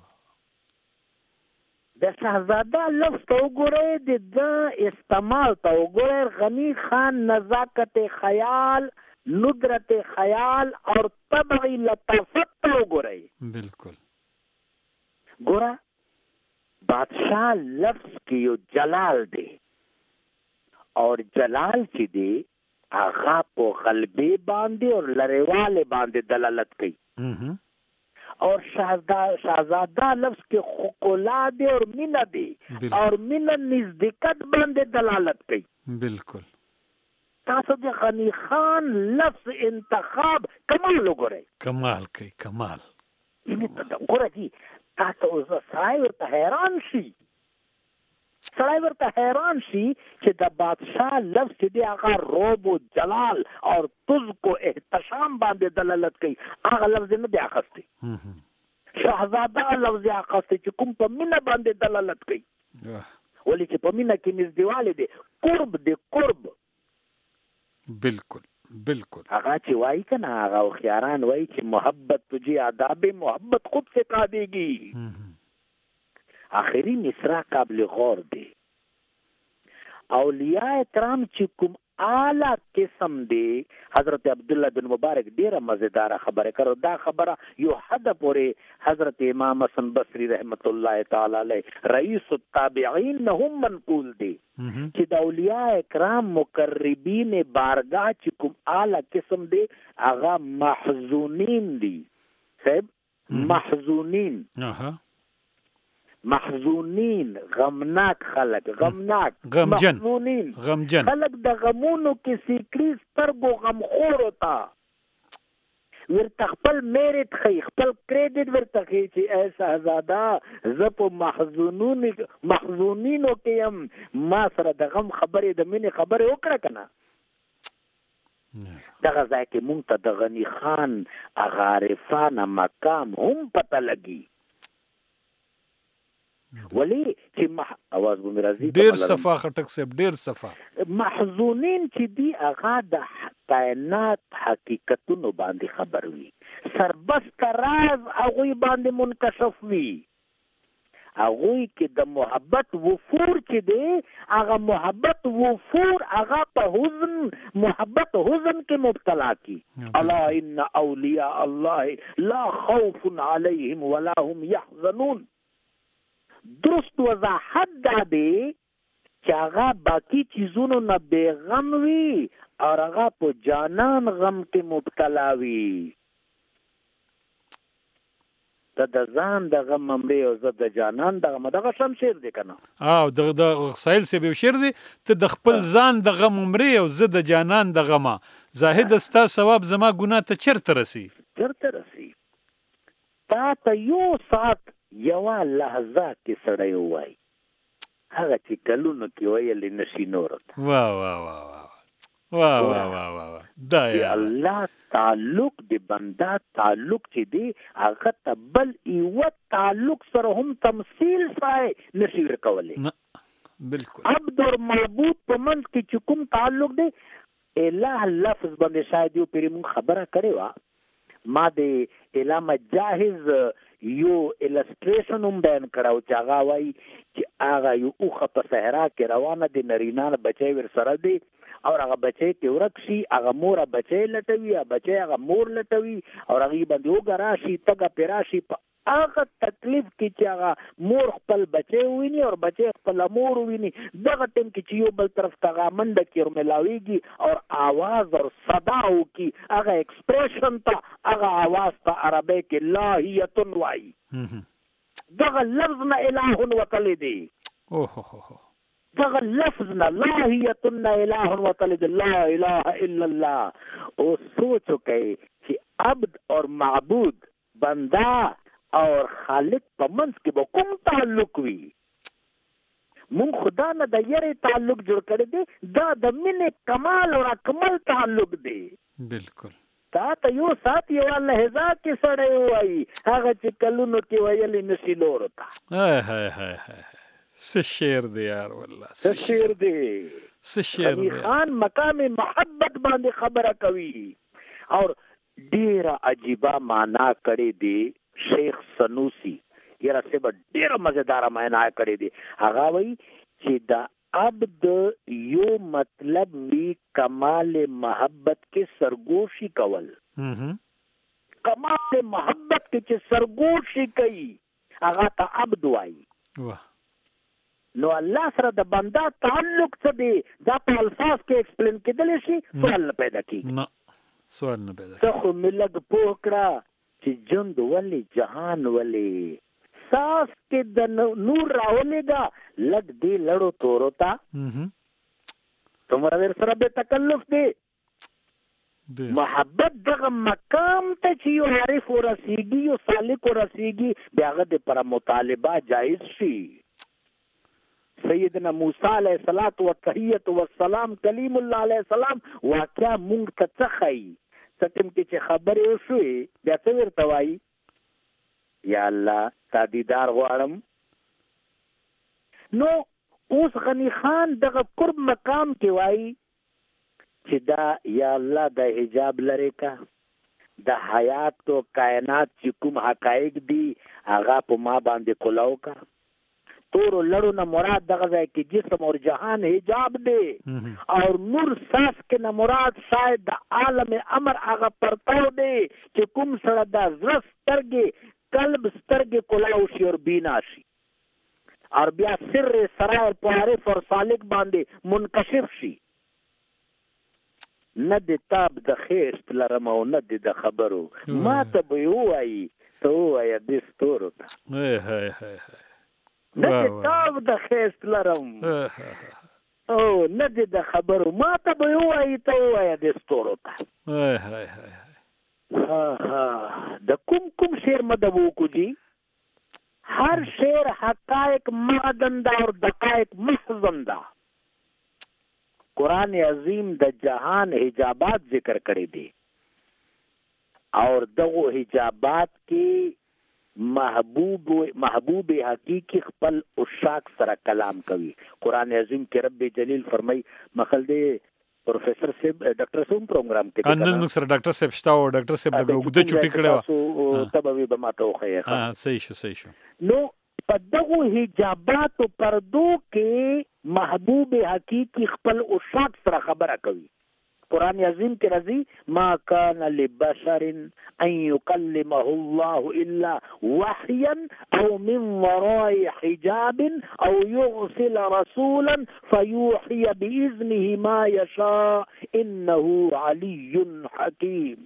د شهزاده لفظ ته وګورئ، د ده استعمال ته وګورئ، غنی خان نزاکت خیال، ندرت خیال اور طبعی لطافت ته وګورئ. بالکل. ګوره بادشاہ لفظ کې یو جلال دی اور جلال چې دی هغه په غلبې باندې او لریواله باندې دلالت کوي. اور شہزادہ لفظ کے خقلا دے اور مینہ دے اور مینہ نزدیکت باندې دلالت کوي. بالکل. تاسو د غنی خان لفظ انتخاب کمال وګورئ. کمال کوي کمال. وګوره جی تاسو سړی ورته حیران شي، سړی ورته حیران شي چې د بادشاہ لفظ چې دی هغه روب و جلال اور تز کو احتشام باندې دلالت کوي، هغه لفظ نه دی اخستی. شهزاده لفظ اخستی چې کوم په مینه باندې دلالت کوي، ولی چې په مینه کې نږدېوالی دی، قرب دی قرب. بالکل بالکل. هغه چې وایي که نه هغه هوښیاران وایي چې محبت تجھے آداب محبت خود سکھا دے گی. آخری مصرع قابل غور دی. اولیاء کرام چې کوم اعلی قسم دی، حضرت عبدالله بن مبارک ډیره مزیدار خبره کړو. دا خبره یو حد پورې حضرت امام حسن بصری رحمت الله تعالی علیه رئیس التابعین نه هم منقول دی چې د اولیاء کرام مقربین بارگاه چې کوم اعلی قسم دی هغه محزونین دی. صاحب محزونین محزونین غمناک خلق، غمناک غمجن محزونین غمجن خلق د غمونو کې سیکری سترګو غمخور ہوتا ورته خپل میرټ خی خپل کریډټ ورته خی چې ایسا شهزاده زه په محزونینو کې یم، ما سره د غم خبرې د مینې خبرې وکړه که نه. دغه ځای کې مونږ ته د غنی خان هغه عارفانه مقام هم پته لګي. ولی چې اواز به مې راځي ډېر صفا خټک صاحب ډېر صفا. محزونین چې دی هغه د کائنات حقیقتونو باندې خبر وي، سربست راز هغوی باندې منکشف وي، هغوی کې د محبت وفور چې دی هغه محبت وفور هغه په حزن محبت حزن کې مبتلا کی. الا ان اولیاء الله لا خوف علیهم ولا هم یحزنون. درست وضاحت دا دی چې هغه باقی چیزونو نه بیغم وي او هغه په جانان غم کې مبتلا وي. ته د ځان د غم مرې او زه د جانان د غم، دغه شم شعر دی که نه؟ د سایل صاحب یو شعر دی، ته د خپل ځان د غم مرې او زه د جانان د غمه، زاهد ستا ثواب زما ګناه ته چرته رسي؟ چرته رسي؟ تا ته یو ساعت یوه لحظه کې سړی ووایي هغه چې کلونو کې ویلی نشي نور ته. واه واه واه واه واه واه واه واه. دا د الله تعلق د بنده تعلق چې دی هغه ته بل یوه تعلق سره هم تمثیل سای نشي ورکولی. بالکل. عبد اور معبود په منځ کې چې کوم تعلق دی، الہ لفظ باندې شاید یو پیرې مونږ خبره کړې وه، ما د علامه جاهز یو السټریشن هم بیان کړو چې هغه وایي چې هغه یو اوښه په صحرا کې روانه دی، نرینه بچی ورسره دی او هغه بچی کې ورک شي، هغه مور بچی لټوي، بچی هغه مور لټوي او هغې باندې اوږه راشي تګه پې راشي، په هغه تکلیف کې چې هغه مور خپل بچی وویني او بچی خپله مور وویني، دغه ټیم کې چې یو بل طرف ته هغه منډه کې ورمیلاویږي او آواز او صدا وکړي، هغه ایکسپریشن ته هغه آواز ته عربی کې لاهیتن وایي. دغه لفظ نه الهون وتلی دی. اوه دغه لفظ نه لاهیتن اله وتلد لا اله الا الله. او سوچ وکړئ چې عبد اور معبود بندا اور خالق په منځ کې به کوم تعلق وي؟ مونږ خدا نه د یاري تعلق جوړ کړی دی، دا د مینې کمال او اکمل تعلق دی. بالکل. تا ته یو سات یو لهجه کې سړی وایي هغه چې کلونو کې ویلې نشي نور ته. څه شعر دی یار، والله څه شعر دی. څه شعر دی. خان مقام محبت باندې خبره کوي اور ډیره عجیبه معنا کړی دی شیخ سنوسی. یاره سبا ډیره مزیدار معنا کړی دی. هغه وایي چې د عبد یو مطلب وی کمال محبت کې سرګوشي کول. کمال محبت کې چې سرګوشي کوي هغه ته عبد وایي. واه. نو الله سره د بندا تعلق څه دی دا په الفاظ کې ایکسپلین کېدلی شي؟ سوال نه پیدا کېږي. نه سوال نه پیدا کېږي. ته خو مې لږ پوه کړه چې ژوند ولې جهان ولې ساس کې د نور راولېږه لږ دی لړو تورو ته تمہارا ور سره به تکلف دی. محبت دغه مقام ته چې یو عارف ورسیږي یو سالک ورسیږي بیا هغه د پر مطالبه جایز شي. سیدنا موسی علیہ الصلوۃ والتحیۃ والسلام کلیم الله علیہ السلام واقعا مونږ ته څه ښایي. څه چې خبرې وشوې بیا څه ورته وایي؟ یا الله تا دیدار غواړم. نو اوس غنی خان دغه قرب مقام کې وایي چې دا یا الله د حجاب لري کا د حیات او کائنات چې کوم حقایق دي هغه په ما باندې کلاو کا. تور لړو نه مراد دغه ځای کې جسم اور جهان حجاب دی اور نور ساس کې نه مراد شاید د عالم امر هغه پرتاو دی چې کوم سره د زړه سترګې قلب سترګې کلاو شي اور بینا شي اور بیا سر سرائر په عارف اور سالک باندې منکشف شي. نه د تاب د خیست لرم او نه د خبرو ما ته به وایي ته ووایه د ستورو ته نه د تاب د خیست لرم او نه د خبرو ما ته به ووایي ته ووایه د ستورو ته. د کوم شعر مدب وکړو جی؟ هر شعر حقائق معدن دا اور دقائق محضن دا. قرآن عظیم د جهان حجابات ذکر کړی دي اور دغه حجابات کې محبوب حقیقی خپل عشاق سره کلام کوي. قرآن عظیم کې رب جلیل فرمای مخل دی پروفیسر صاحب ډاکټر صاحب پروګرام کې نن موږ سره ډاکټر صاحب شته او ډاکټر صاحب دغه وګړه چټي کړو تبوی به ماته وخی. صحیح شو. نو په دغه حجابات او پردو کې محبوب حقیقی خپل عشاق سره خبره کوي. قرآن عظیم کې راځي ما کان لبشر ان یکلمه الله الا وحیا او من وراء حجاب او یرسل رسولا فیوحی باذنه ما یشاء انه علی حکیم.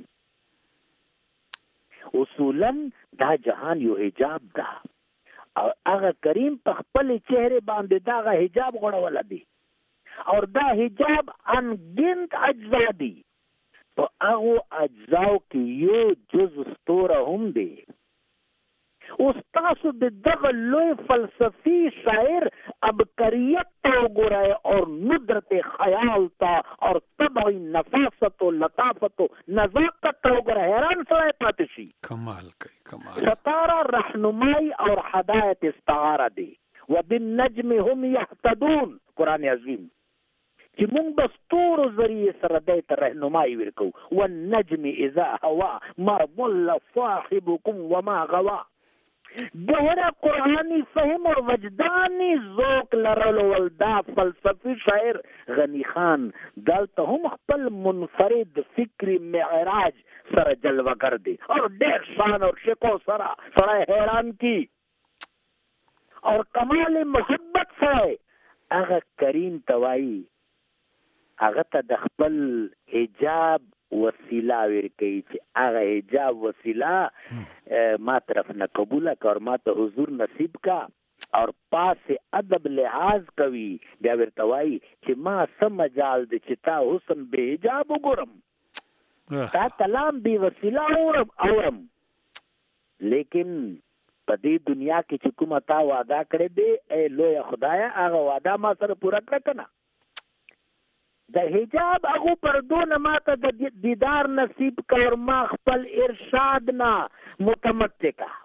اصولا دا جهان یو حجاب ده او هغه کریم په خپل چهره باندې دا حجاب غوړول دي اور دا حجاب انگنت اجزا دی. په هغه اجزاو کې یو جز ستوره هم دی. اوس تاسو د دغه لوی فلسفي شاعر عبقریت ته وګورئ اور ندرت خیال ته اور طبعی نفاست و لطافت و نزاکت ته وګورئ حیران سړی پاتې شي. کمال کوي کمال. ستاره رهنمای اور هدایت استعاره دی. وبالنجم هم يهتدون. قرآن عظیم چې مونږ به ستورو ذریعې سره دی ته رهنمایي ورکو. والنجم اذا هوا ما ضل صاحبكم وما غوا. گہرا قرآنی فهم اور وجدانی ذوق لرلو ولدا فلسفی شاعر غنی خان دلته هم خپل منفرد فکری معراج سره جلوگر دی اور ډېر شان اور شکو سره سره حیران کی اور کمال محبت سره هغه کریم توایی هغه ته د خپل حجاب وسیله ورکوي چې هغه حجاب وسیله ما طرف نه قبوله که اور ما ته حضور نصیب کا او پاس ادب لحاظ کوي بیا ورته وایي چې ما څه مجال دی چې تا حسن بې حجاب وګورم تا کلام بې وسیله اورم لیکن په دې دنیا کې چې کومه تا وعده کړې دی ای لویه خدایه هغه وعده ما سره پوره کړه که نه د حجاب هغو پردو نه ماته د دیدار نصیب کړ ما خپل ارشاد نه متمتع کا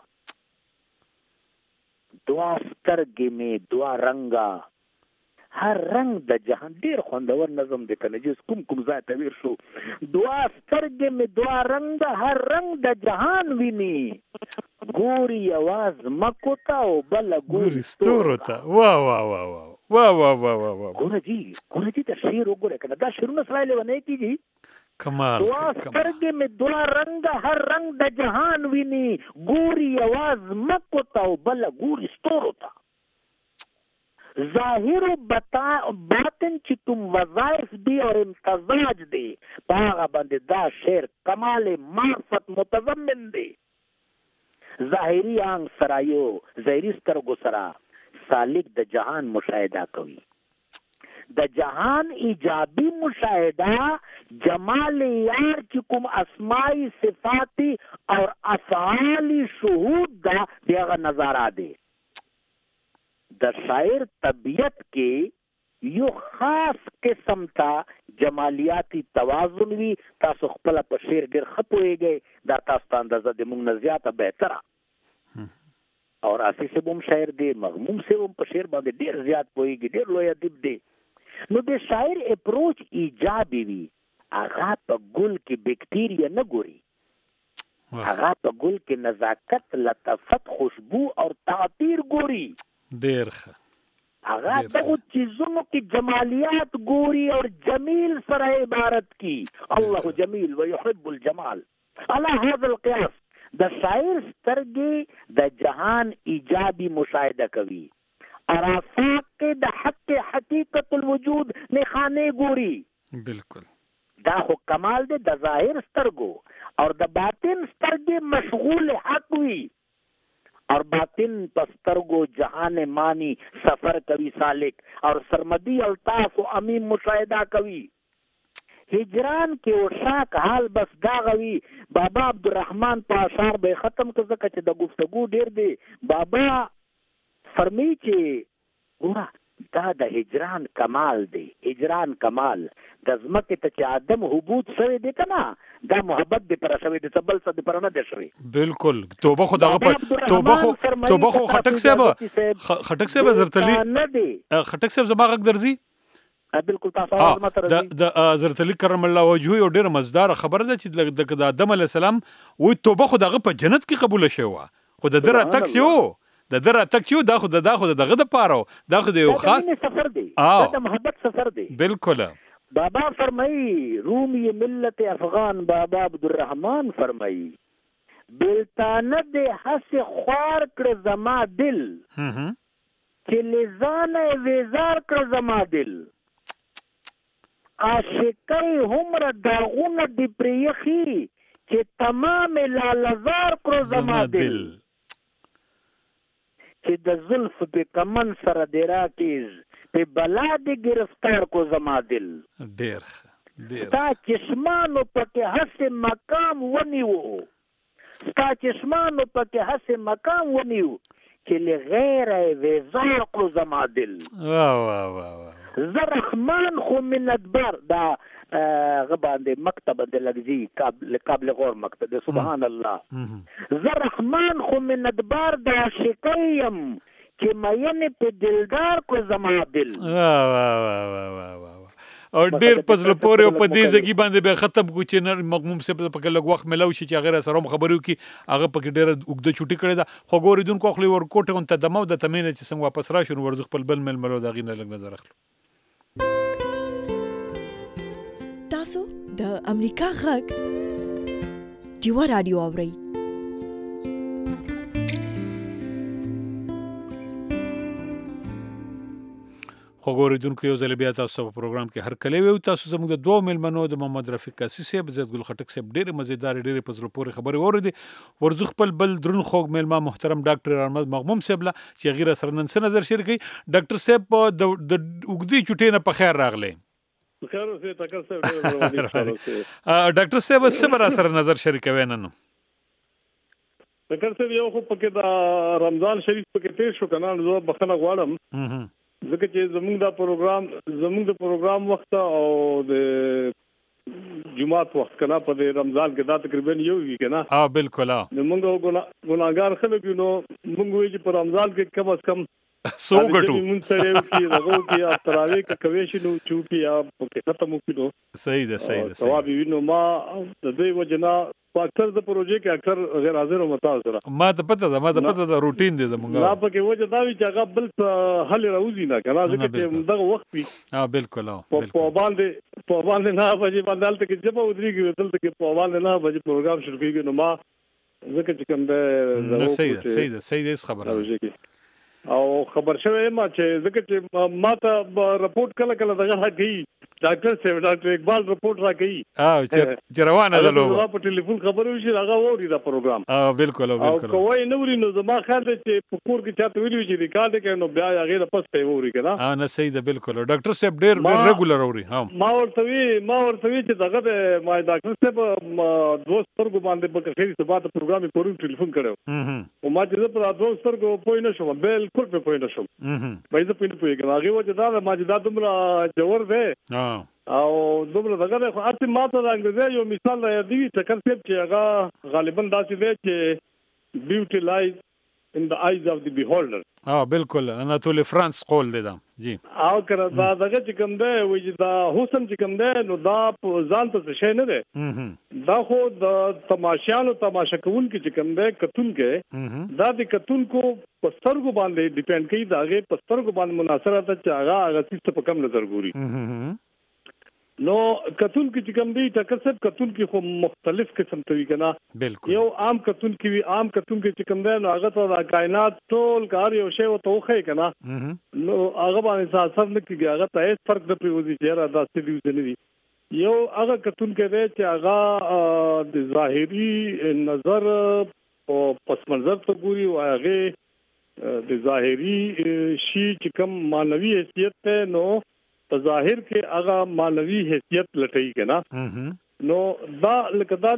دعا سترګې مې دعا رنګه هر رنگ د جهان ډیر خوندور نظم دی کنه چې کوم ځای ته ویر شو دعا سترګې مې دعا رنګه هر رنگ د جهان ویني ګوري आवाज مکو ته او بل ګوري ستورو ته واه واه واه واه واه واه واه واه ګوره جی د شعر وګوره کنه دا شعرونه سره لیونه کیږي کمال دعا سترګې مې دعا رنګه هر رنگ د جهان ویني ګوري आवाज مکو ته او بل ګوري ستورو ته ظاهر و باطن چې کوم وظایف دی او امتزاج دی په هغه باندې دا شعر کمال معرفت متضمن دی ظاهري آنګ سره یو ظاهري سترګو سره سالک د جهان مشاهده کوي د جهان ایجابي مشاهده جمال یار چې کوم اسمائی صفاتی اور افعالی شهود دا بیاغه نظاره دی د شاعر طبیعت کې یو خاص قسم ته جمالیاتی توازن وي تاسو خپل په شعر ډیر خپويږئ دا تاسو ته اندازه د موږ نه زیاته بهتره اور آسی سے بم شاعر دی مغموم سے بم په شعر باندې ډیر زیات پويږي ډیر لوی ادیب دی نو د شاعر اپروچ ایجابي وي هغه په ګل کې بیکټیریا نه ګوري هغه په ګل کې نزاکت لطافت خوشبو او تعطیر ګوري ډیر ښه هغه دغه چیزونو کې جمالیات ګوري او جمیل سره عبارت کی الله جمیل ويحب الجمال على هذا القياس د شاعر سترګې د جهان ایجابي مشاهده کوي ارافات کې د حق حقیقت الوجود نخانه ګوري بالکل دا خو کمال دی د ظاهر سترګو او د باطن سترګې مشغول حق وي اور باطن پسترگو جہان مانی سفر کوي سالک اور سرمدی الطاف و امیم مشاہدہ کوي ہجران کے وشاک حال بس داغوی بابا عبدالرحمن پا اشار بے ختم که زکا چه دا گفتگو دیر دی بابا فرمی چه گورا دا د هجران کمال دی هجران کمال د زمکه ته چې آدم حبوط شوی دی کنه دا محبت دی پر شوی دی بل څه دی پر نه دی شوی بالکل توبه خو دغه توبه خو خټک صاحب زرتلی نه دی خټک صاحب زما غږ درځي بالکل تاسو ماته د زرتلی کرم الله وجهه یو ډیر مزدار خبره ده چې د آدم علی السلام وې توبه خو دغه په جنت کې قبول شوه خو د دره تک شو د دره تک شو دا خو دغه د پاره دا خو د یو خاص سفر دی دا محبت سفر دی بالکل بابا فرمائی رومی ملت افغان بابا عبدالرحمن فرمائی بلتانه د حس خوار کړ زما دل چې لزان ویزار کړ زما دل عاشقای همر داغونه دی پریخي چې تمام لالزار کړ زما دل چې د زلف په کمن سره دیرا کیز په بلا دی گرفتار کو زما دل ډیر تا چشمانو پکې حس مقام ونیو تا چشمانو پکې حس مقام ونیو چې لغیر وزار کو زما دل واه واه واه زرحمان خو من ادبر دا غباندې مکتب د لګزي قابل غور مکتب سبحان الله زرحمان خو من ادبر دا شکایم چې مې په دلدار کو زما دل واه واه واه واه او ډیر پزله پورې او په دې ځګي باندې به ختم کو چې مغموم سے په لږ وخت ملو شي چې غیر سره خبرو کی هغه په ډیر وګد چټي کړی دا خو ګوریدونکو خپل ورکوټ غون ته دمو د تمینه چې څنګه واپس راشو ورځ خپل بل مل ملو دا غینه لږ نظر اخلو تاسو د امریکا غږ ډیوا رادیو اورئ خو ګوریدونکو یو ځل بیا تاسو په پروګرام کې هر کله وي تاسو زموږ د دوه ملمنو د محمد رفیق کاسي صاحب زید ګل خټک صاحب ډېر مزیدار ډېر په زړه پورې خبرې اوریدي ورزو خپل بل درون خوږ ملما محترم ډاکټر احمد مغموم صاحب لا چې غیر سره نن څه نظر شریک کړي ډاکټر صاحب د وګړي چټې نه په خیر راغله خیر اوسه تکل صاحب ډاکټر صاحب څه سره نظر شریکوي نن ډاکټر صاحب یو خو پکې دا رمضان شریف پکې تیر شو کنه نو بخنه غواړم ځکه چې زموږ د پروګرام وخت او د جمعات وخت کنه په رمضان کې دا تقریبا یو وی کنه بالکل نو موږ ګناګار خلک نو موږ وی چې په رمضان کې کم از کم سو غټو مونږ سره کې دغه کې تراوی کې کوي شنو چې یا په ختم کړو صحیح ده ثواب وینو ما د دې وجنا اکثر د پروژې کې اکثر غیر حاضر او متاز سره ما ته پته ده روټین دی زموږ لا پکې وجه دا وی چې هغه بل حل راوځي نه کنه ځکه چې دغه وخت وي بالکل په باندې نه بجې باندې ته کې جبه ودرېږي دلته کې په باندې نه بجې پروګرام شروع کیږي نو ما ځکه چې کوم ده صحیح ده خبره او خبر شوه ما چې ځکه چې ما ته رپورټ کله دغه راکې ډاکټر صاحب ډاکټر اقبال رپورټ راکې چې روانه ده لوبه په ټلیفون خبرو شي هغه ووري دا پروګرام بالکل او کوی نو ورینو زما خیال دی چې په کور کې چاته ویلو چې ریکارډ کړي نو بیا هغه د پس په ووري کنه نه صحیح ده بالکل ډاکټر صاحب ډېر ریګولر اوري ما ورته وی چې دغه ما ډاکټر صاحب دوست سترګو باندې په خېری سبا ته پروګرام پورو ټلیفون کړو او ما چې په دوست سترګو پوه نه شوم بالکل په پوه نه شوم باید په دې پوهیږم هغه وجه دا ما چې دا دومره جوړ دی او دومره دغه خو اته ماته د انګریزي یو مثال دی چې کله چې هغه غالبا داسې دی چې بیوټي لایز in the eyes of the beholder بالکل اناتول فرانس قول دی دا جی او کړه دا دغه چې کوم دی وې دا حسن چې کوم دی نو دا ځان ته شي نه دی دا خو د تماشانو تماشا کول کې چې کوم دی کتون کې دا د کتون کو پسترګو باندې ډیپند کوي دا هغه پسترګو باندې مناسبه ده چې هغه څه په کم نظر ګوري نو کتون کې چې کوم دی تکسب کتون کې خو مختلف قسم توي کنه بالکل یو عام کتون کې عام کتون کې چې کوم دی نو هغه ته د کائنات ټول کار یو شی او توخه کنه نو هغه باندې اثر نه کیږي هغه ته هیڅ فرق نه پیوځي چې را داسې دی نه دی یو هغه کتون کې دی چې هغه د ظاهري نظر او پس منظر ته ګوري او هغه د ظاهري شی چې کوم مانوي حیثیت ته نو په ظاهر کې هغه مانوي حیثیت لټي کنا نو دا لکه دا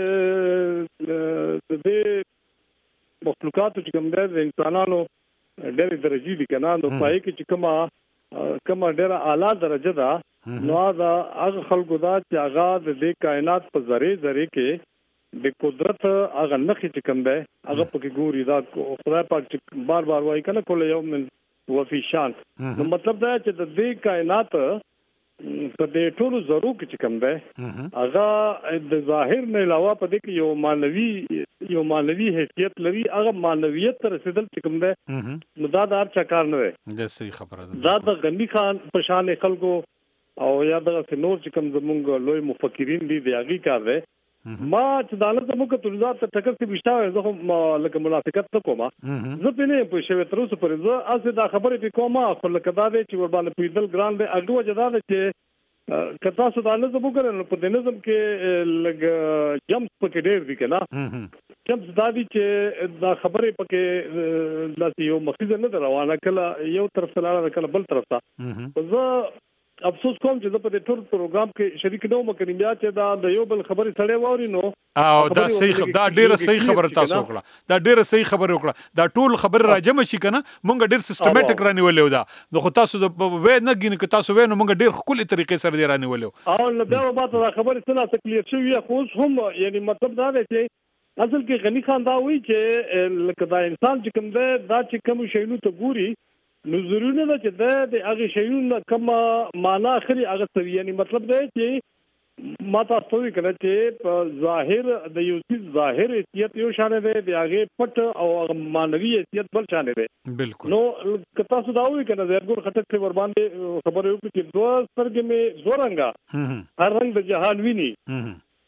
چې د مخلوقات چې کوم د انسانانو ډېر درجه دي کنا نو پای کې چې کومه ډېر اعلی درجه ده نو دا هغه خلکو دا چې هغه د کائنات په ذره کې د قدرت هغه نخې چې کوم ده هغه پکې ګوري دا خدای پاک چې بار وایي کنه کله یو من وفي شان نو مطلب دا چې د دې کائنات په دې ټولو ضرورت کې کوم ده هغه د ظاهر نه علاوه په دې کې یو مانوي حیثیت لري هغه مانویت تر رسیدل چې کوم ده نو دا د هر چا کار نه دی د صحیح خبره ده دا د غنی خان په شان خلکو او یا د نور چې کوم زمونږ لوی مفکرین دي د هغه کار دی ما چې دالت زموږ ته تلزات ټکر کې بشتاوي زه هم لکه منافقت نه کومه زه په نه په شوي تر اوسه پرې زه اسه دا خبره به کومه خو لکه دا دی چې ور باندې پیدل ګران دی اګو جدا دی چې کتا سو دالت زموږ کړه په دې نظم کې لګ جمپ پکې ډېر دي کنه جمپ دا دی چې دا خبره پکې لاسي یو مخزه نه روانه کله یو طرف لاله کله بل طرف ته زه افسوس کوم چې په دې ټول پروګرام کې شریک نه وم کړم بیا چې دا د یو بل خبرې سره ووري نو او دا صحیح دا ډیره صحیح خبره تاسو وکړه دا ډیره صحیح خبره وکړه دا ټول خبره راجم شي کنه مونږ ډیر سیستماتیک رانیولې دا نو خو تاسو د وې نه ګینه ک تاسو وې نو مونږ ډیر خپل طریقې سره دی رانیولې او نو بیا به دا خبره څنګه کلیر شوی خو هم یعنی مطلب دا دی چې اصل کې غنی خان دا وی چې لکه دا انسان چې کوم دا چې کوم شینو ته ګوري نو ضروري نه چې د هغه شیونو کوم معنا اخري هغه سوي یعنی مطلب دا چې ما تاسو وی کړه چې په ظاهر د یو څه ظاهر حیثیت یو شان دی د هغه پټ او مانوي حیثیت بل شان دی بالکل نو کتا سو دا وی کړه زرګور خټک ته ور باندې خبره وکړي چې دوه سترګې می زورنګا هر رنگ د جهان ویني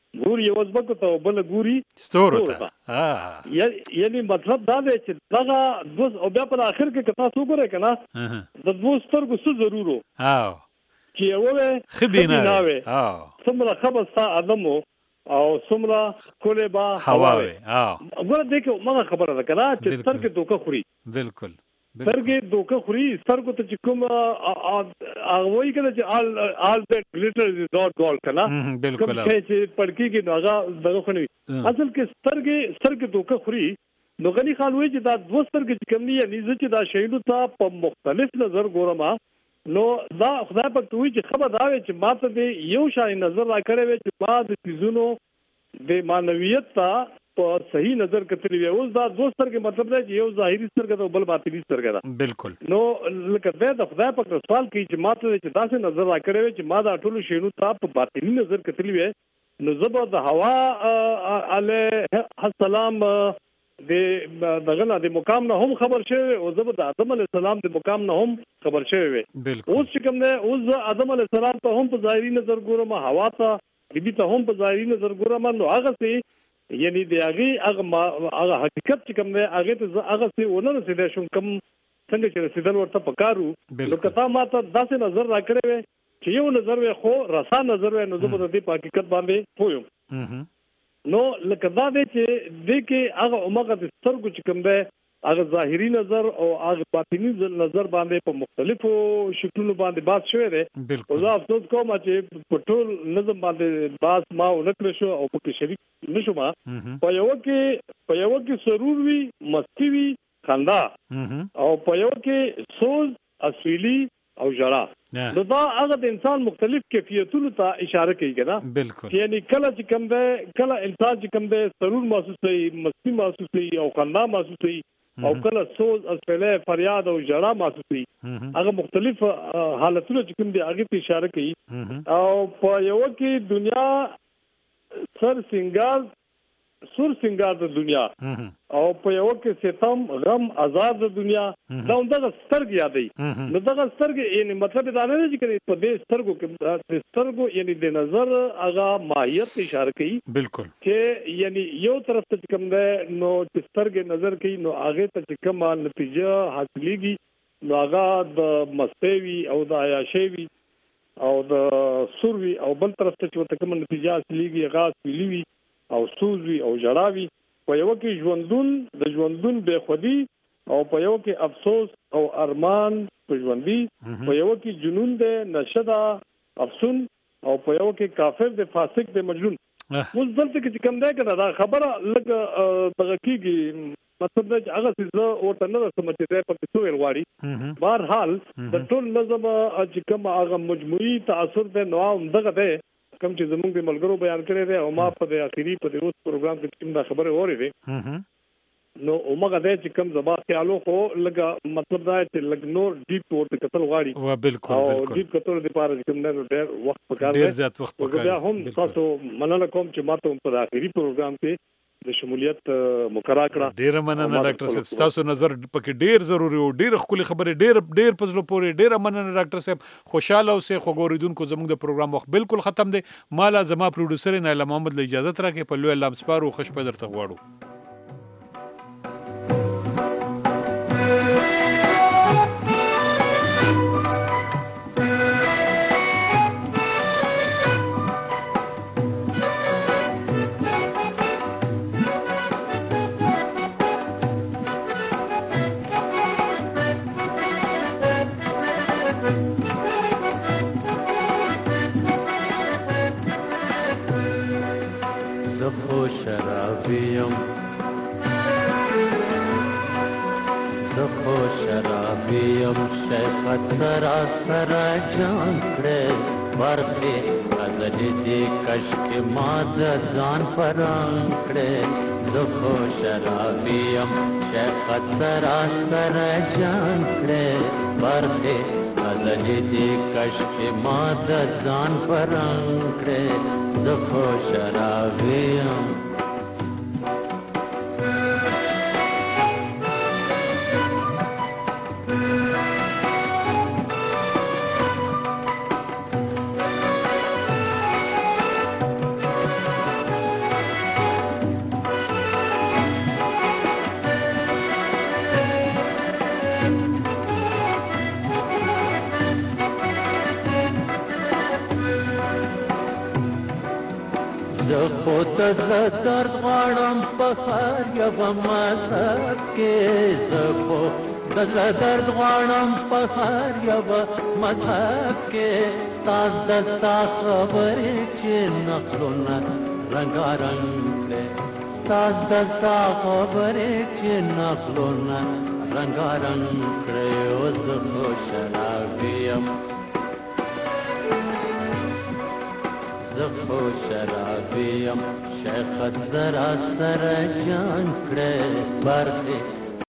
ګوري یو ځبکو ته بل ګوري ستورو ته یعنی مطلب دا دی چې دغه دوس او بیا په اخر کې کتا څو ګره کنه د دوه سترګو څه ضرورو چې یو خبیناوي څومره خبستا ادمو او څومره کوله با هواوي وګوره دغه مغه خبره ده کنه چې سترګې دوکه خوري بالکل سترګې دوکه خوري سترګو ته چې کوم هغه وایي کنه چې all that glitters is not gold کنه بالکل چې پړکی کې ناغه دغه خوني اصل کې سترګې دوکه خوري نو غني خان وایي چې دا دوه سترګې چې کوم نه یعنی چې دا شهیدو ته په مختلف نظر ګورم نو دا خدای په توي چې خبر دا وي چې ماته دې یو شای نظر را کړی وي چې ما د تیزونو د مانویت ته په صحیح نظر کتلی وي اوس دا دوه سترګې مطلب دی چې یو ظاهري سترګه او بل باطني سترګه ده بالکل نو لکه دا خدای په سوال کوي چې ماته چې داسې نظر را کړی وي چې ما دا ټول شینو ته په باطني نظر کتلی وي نو زبر د هوا علیه السلام دغه د مقام نه هم خبر شوی او زبر د آدم علی السلام د مقام نه هم خبر شوی اوس چې کوم نه اوس آدم علی السلام ته هم په ظاهري نظر ګورم هوا ته دې ته هم په ظاهري نظر ګورم نو هغه سي یعنی د هغه حقیقت چې کوم نه هغه ته هغه سي ونه رسیدل شم کوم څنګه چې رسیدل ورته پکارو نو کته ماته داسې نظر راکړې چې یو نظر وي خو رسا نظر وي نو زبر د حقیقت باندې پویم نو لکه دا دی چې د کې هغه عمره د سترګو چې کوم دی هغه ظاهري نظر او هغه باطني نظر باندې په مختلفو شکلونو باندې بحث شوی دی او زه افسوس کوم چې په ټول نظم باندې بحث ما ونکړ شو او په کې شریک نشم په یو کې سرور وی مستی وی خندا او په یو کې سوز اصلي او جرا نو دا هغه د انسان مختلف کیفیتونو ته اشاره کوي کنه بالکل یعنی کله چې کوم دی کله انسان چې کوم دی سرور محسوسوي مستی محسوسوي او خندا محسوسوي او کله سوز اصله فریاد او جرا محسوسوي هغه مختلف حالتونه چې کوم دی هغه ته اشاره کوي او په یو کې دنیا سر سنگار د دنیا او په یو کې ستم غم آزاد د دنیا دا دغه سترګ یادې نو دغه سترګ یعنی مطلب دا نه دی چې په دې سترګو کې د سترګو یعنی د نظر هغه ماهیت اشاره کوي بالکل چې یعنی یو طرف ته کوم ده نو چې سترګ نظر کوي نو هغه ته کومه نتیجه حاصلېږي نو هغه د مستوي او د عیاشوي او د سوروي او بل طرف ته چې کومه نتیجه حاصلېږي هغه سویلوي او سوزوي او جړاوي په یو کې ژوندون بے خودي او په یو کې افسوس او ارمان په ژوندۍ په یو کې جنون ده نشدا افسون او په یو کې کافر ده فاسق ده مجنون اوس دلته کې کوم ده کنه دا خبره لګ دغه کېږي مطلب دا چې هغه څه ورته نه سمجھ دی په څو ورواړي بهر حال د ټول نظم چې کوم هغه مجموعي تاثر ده نو دغه ده کوم چې زموږ د ملګرو بیان کړی دی او ما په د اخیری په د اوس پروګرام کې کوم دا خبره اورېده نو عمره ده چې کوم زما خیالو خو لګه مطلب دا چې لګ نور ډیپ ورته کتل غواړي او بالکل ډیپ کتل لپاره چې کوم نه ډېر وخت پکار دی ډېر زیات وخت پکار دی هم تاسو مننه کوم چې ماته په اخیری پروګرام کې د شمولیت مقرره کړه ډیر مننه ډاکټر صاحب تاسو نظر پکې ډیر ضروری او ډیر خولي خبره ډیر پزلو پورې ډیر مننه ډاکټر صاحب خوشاله اوسئ خو ګوریدونکو زموږ د پروګرام وخت بالکل ختم دی مالا زما پروډوسر نه محمد له اجازه راکې په لوی الله سپارو خوش په درته غواړو شرابیم شیخت سراسر جان کړه ورته غزل دې کشک ماد ځان پران کړه زخو شرابیم شیخت سراسر جان کړه ورته غزل دې کشک ماد ځان پران کړه زخو شرابیم خود زړه درد غواړم په هر یوه مذهب کې زه خو د زړه درد غواړم په هر یوه مذهب کې ستاس د ستا خبرې چې نقلونه رنګارنګ کړې ستاس د ستا خبرې چې نقلونه رنګارنګ کړې او زه خو شرابي یم زه خو شرابي یم شیخت زرا سره جان کړې برخې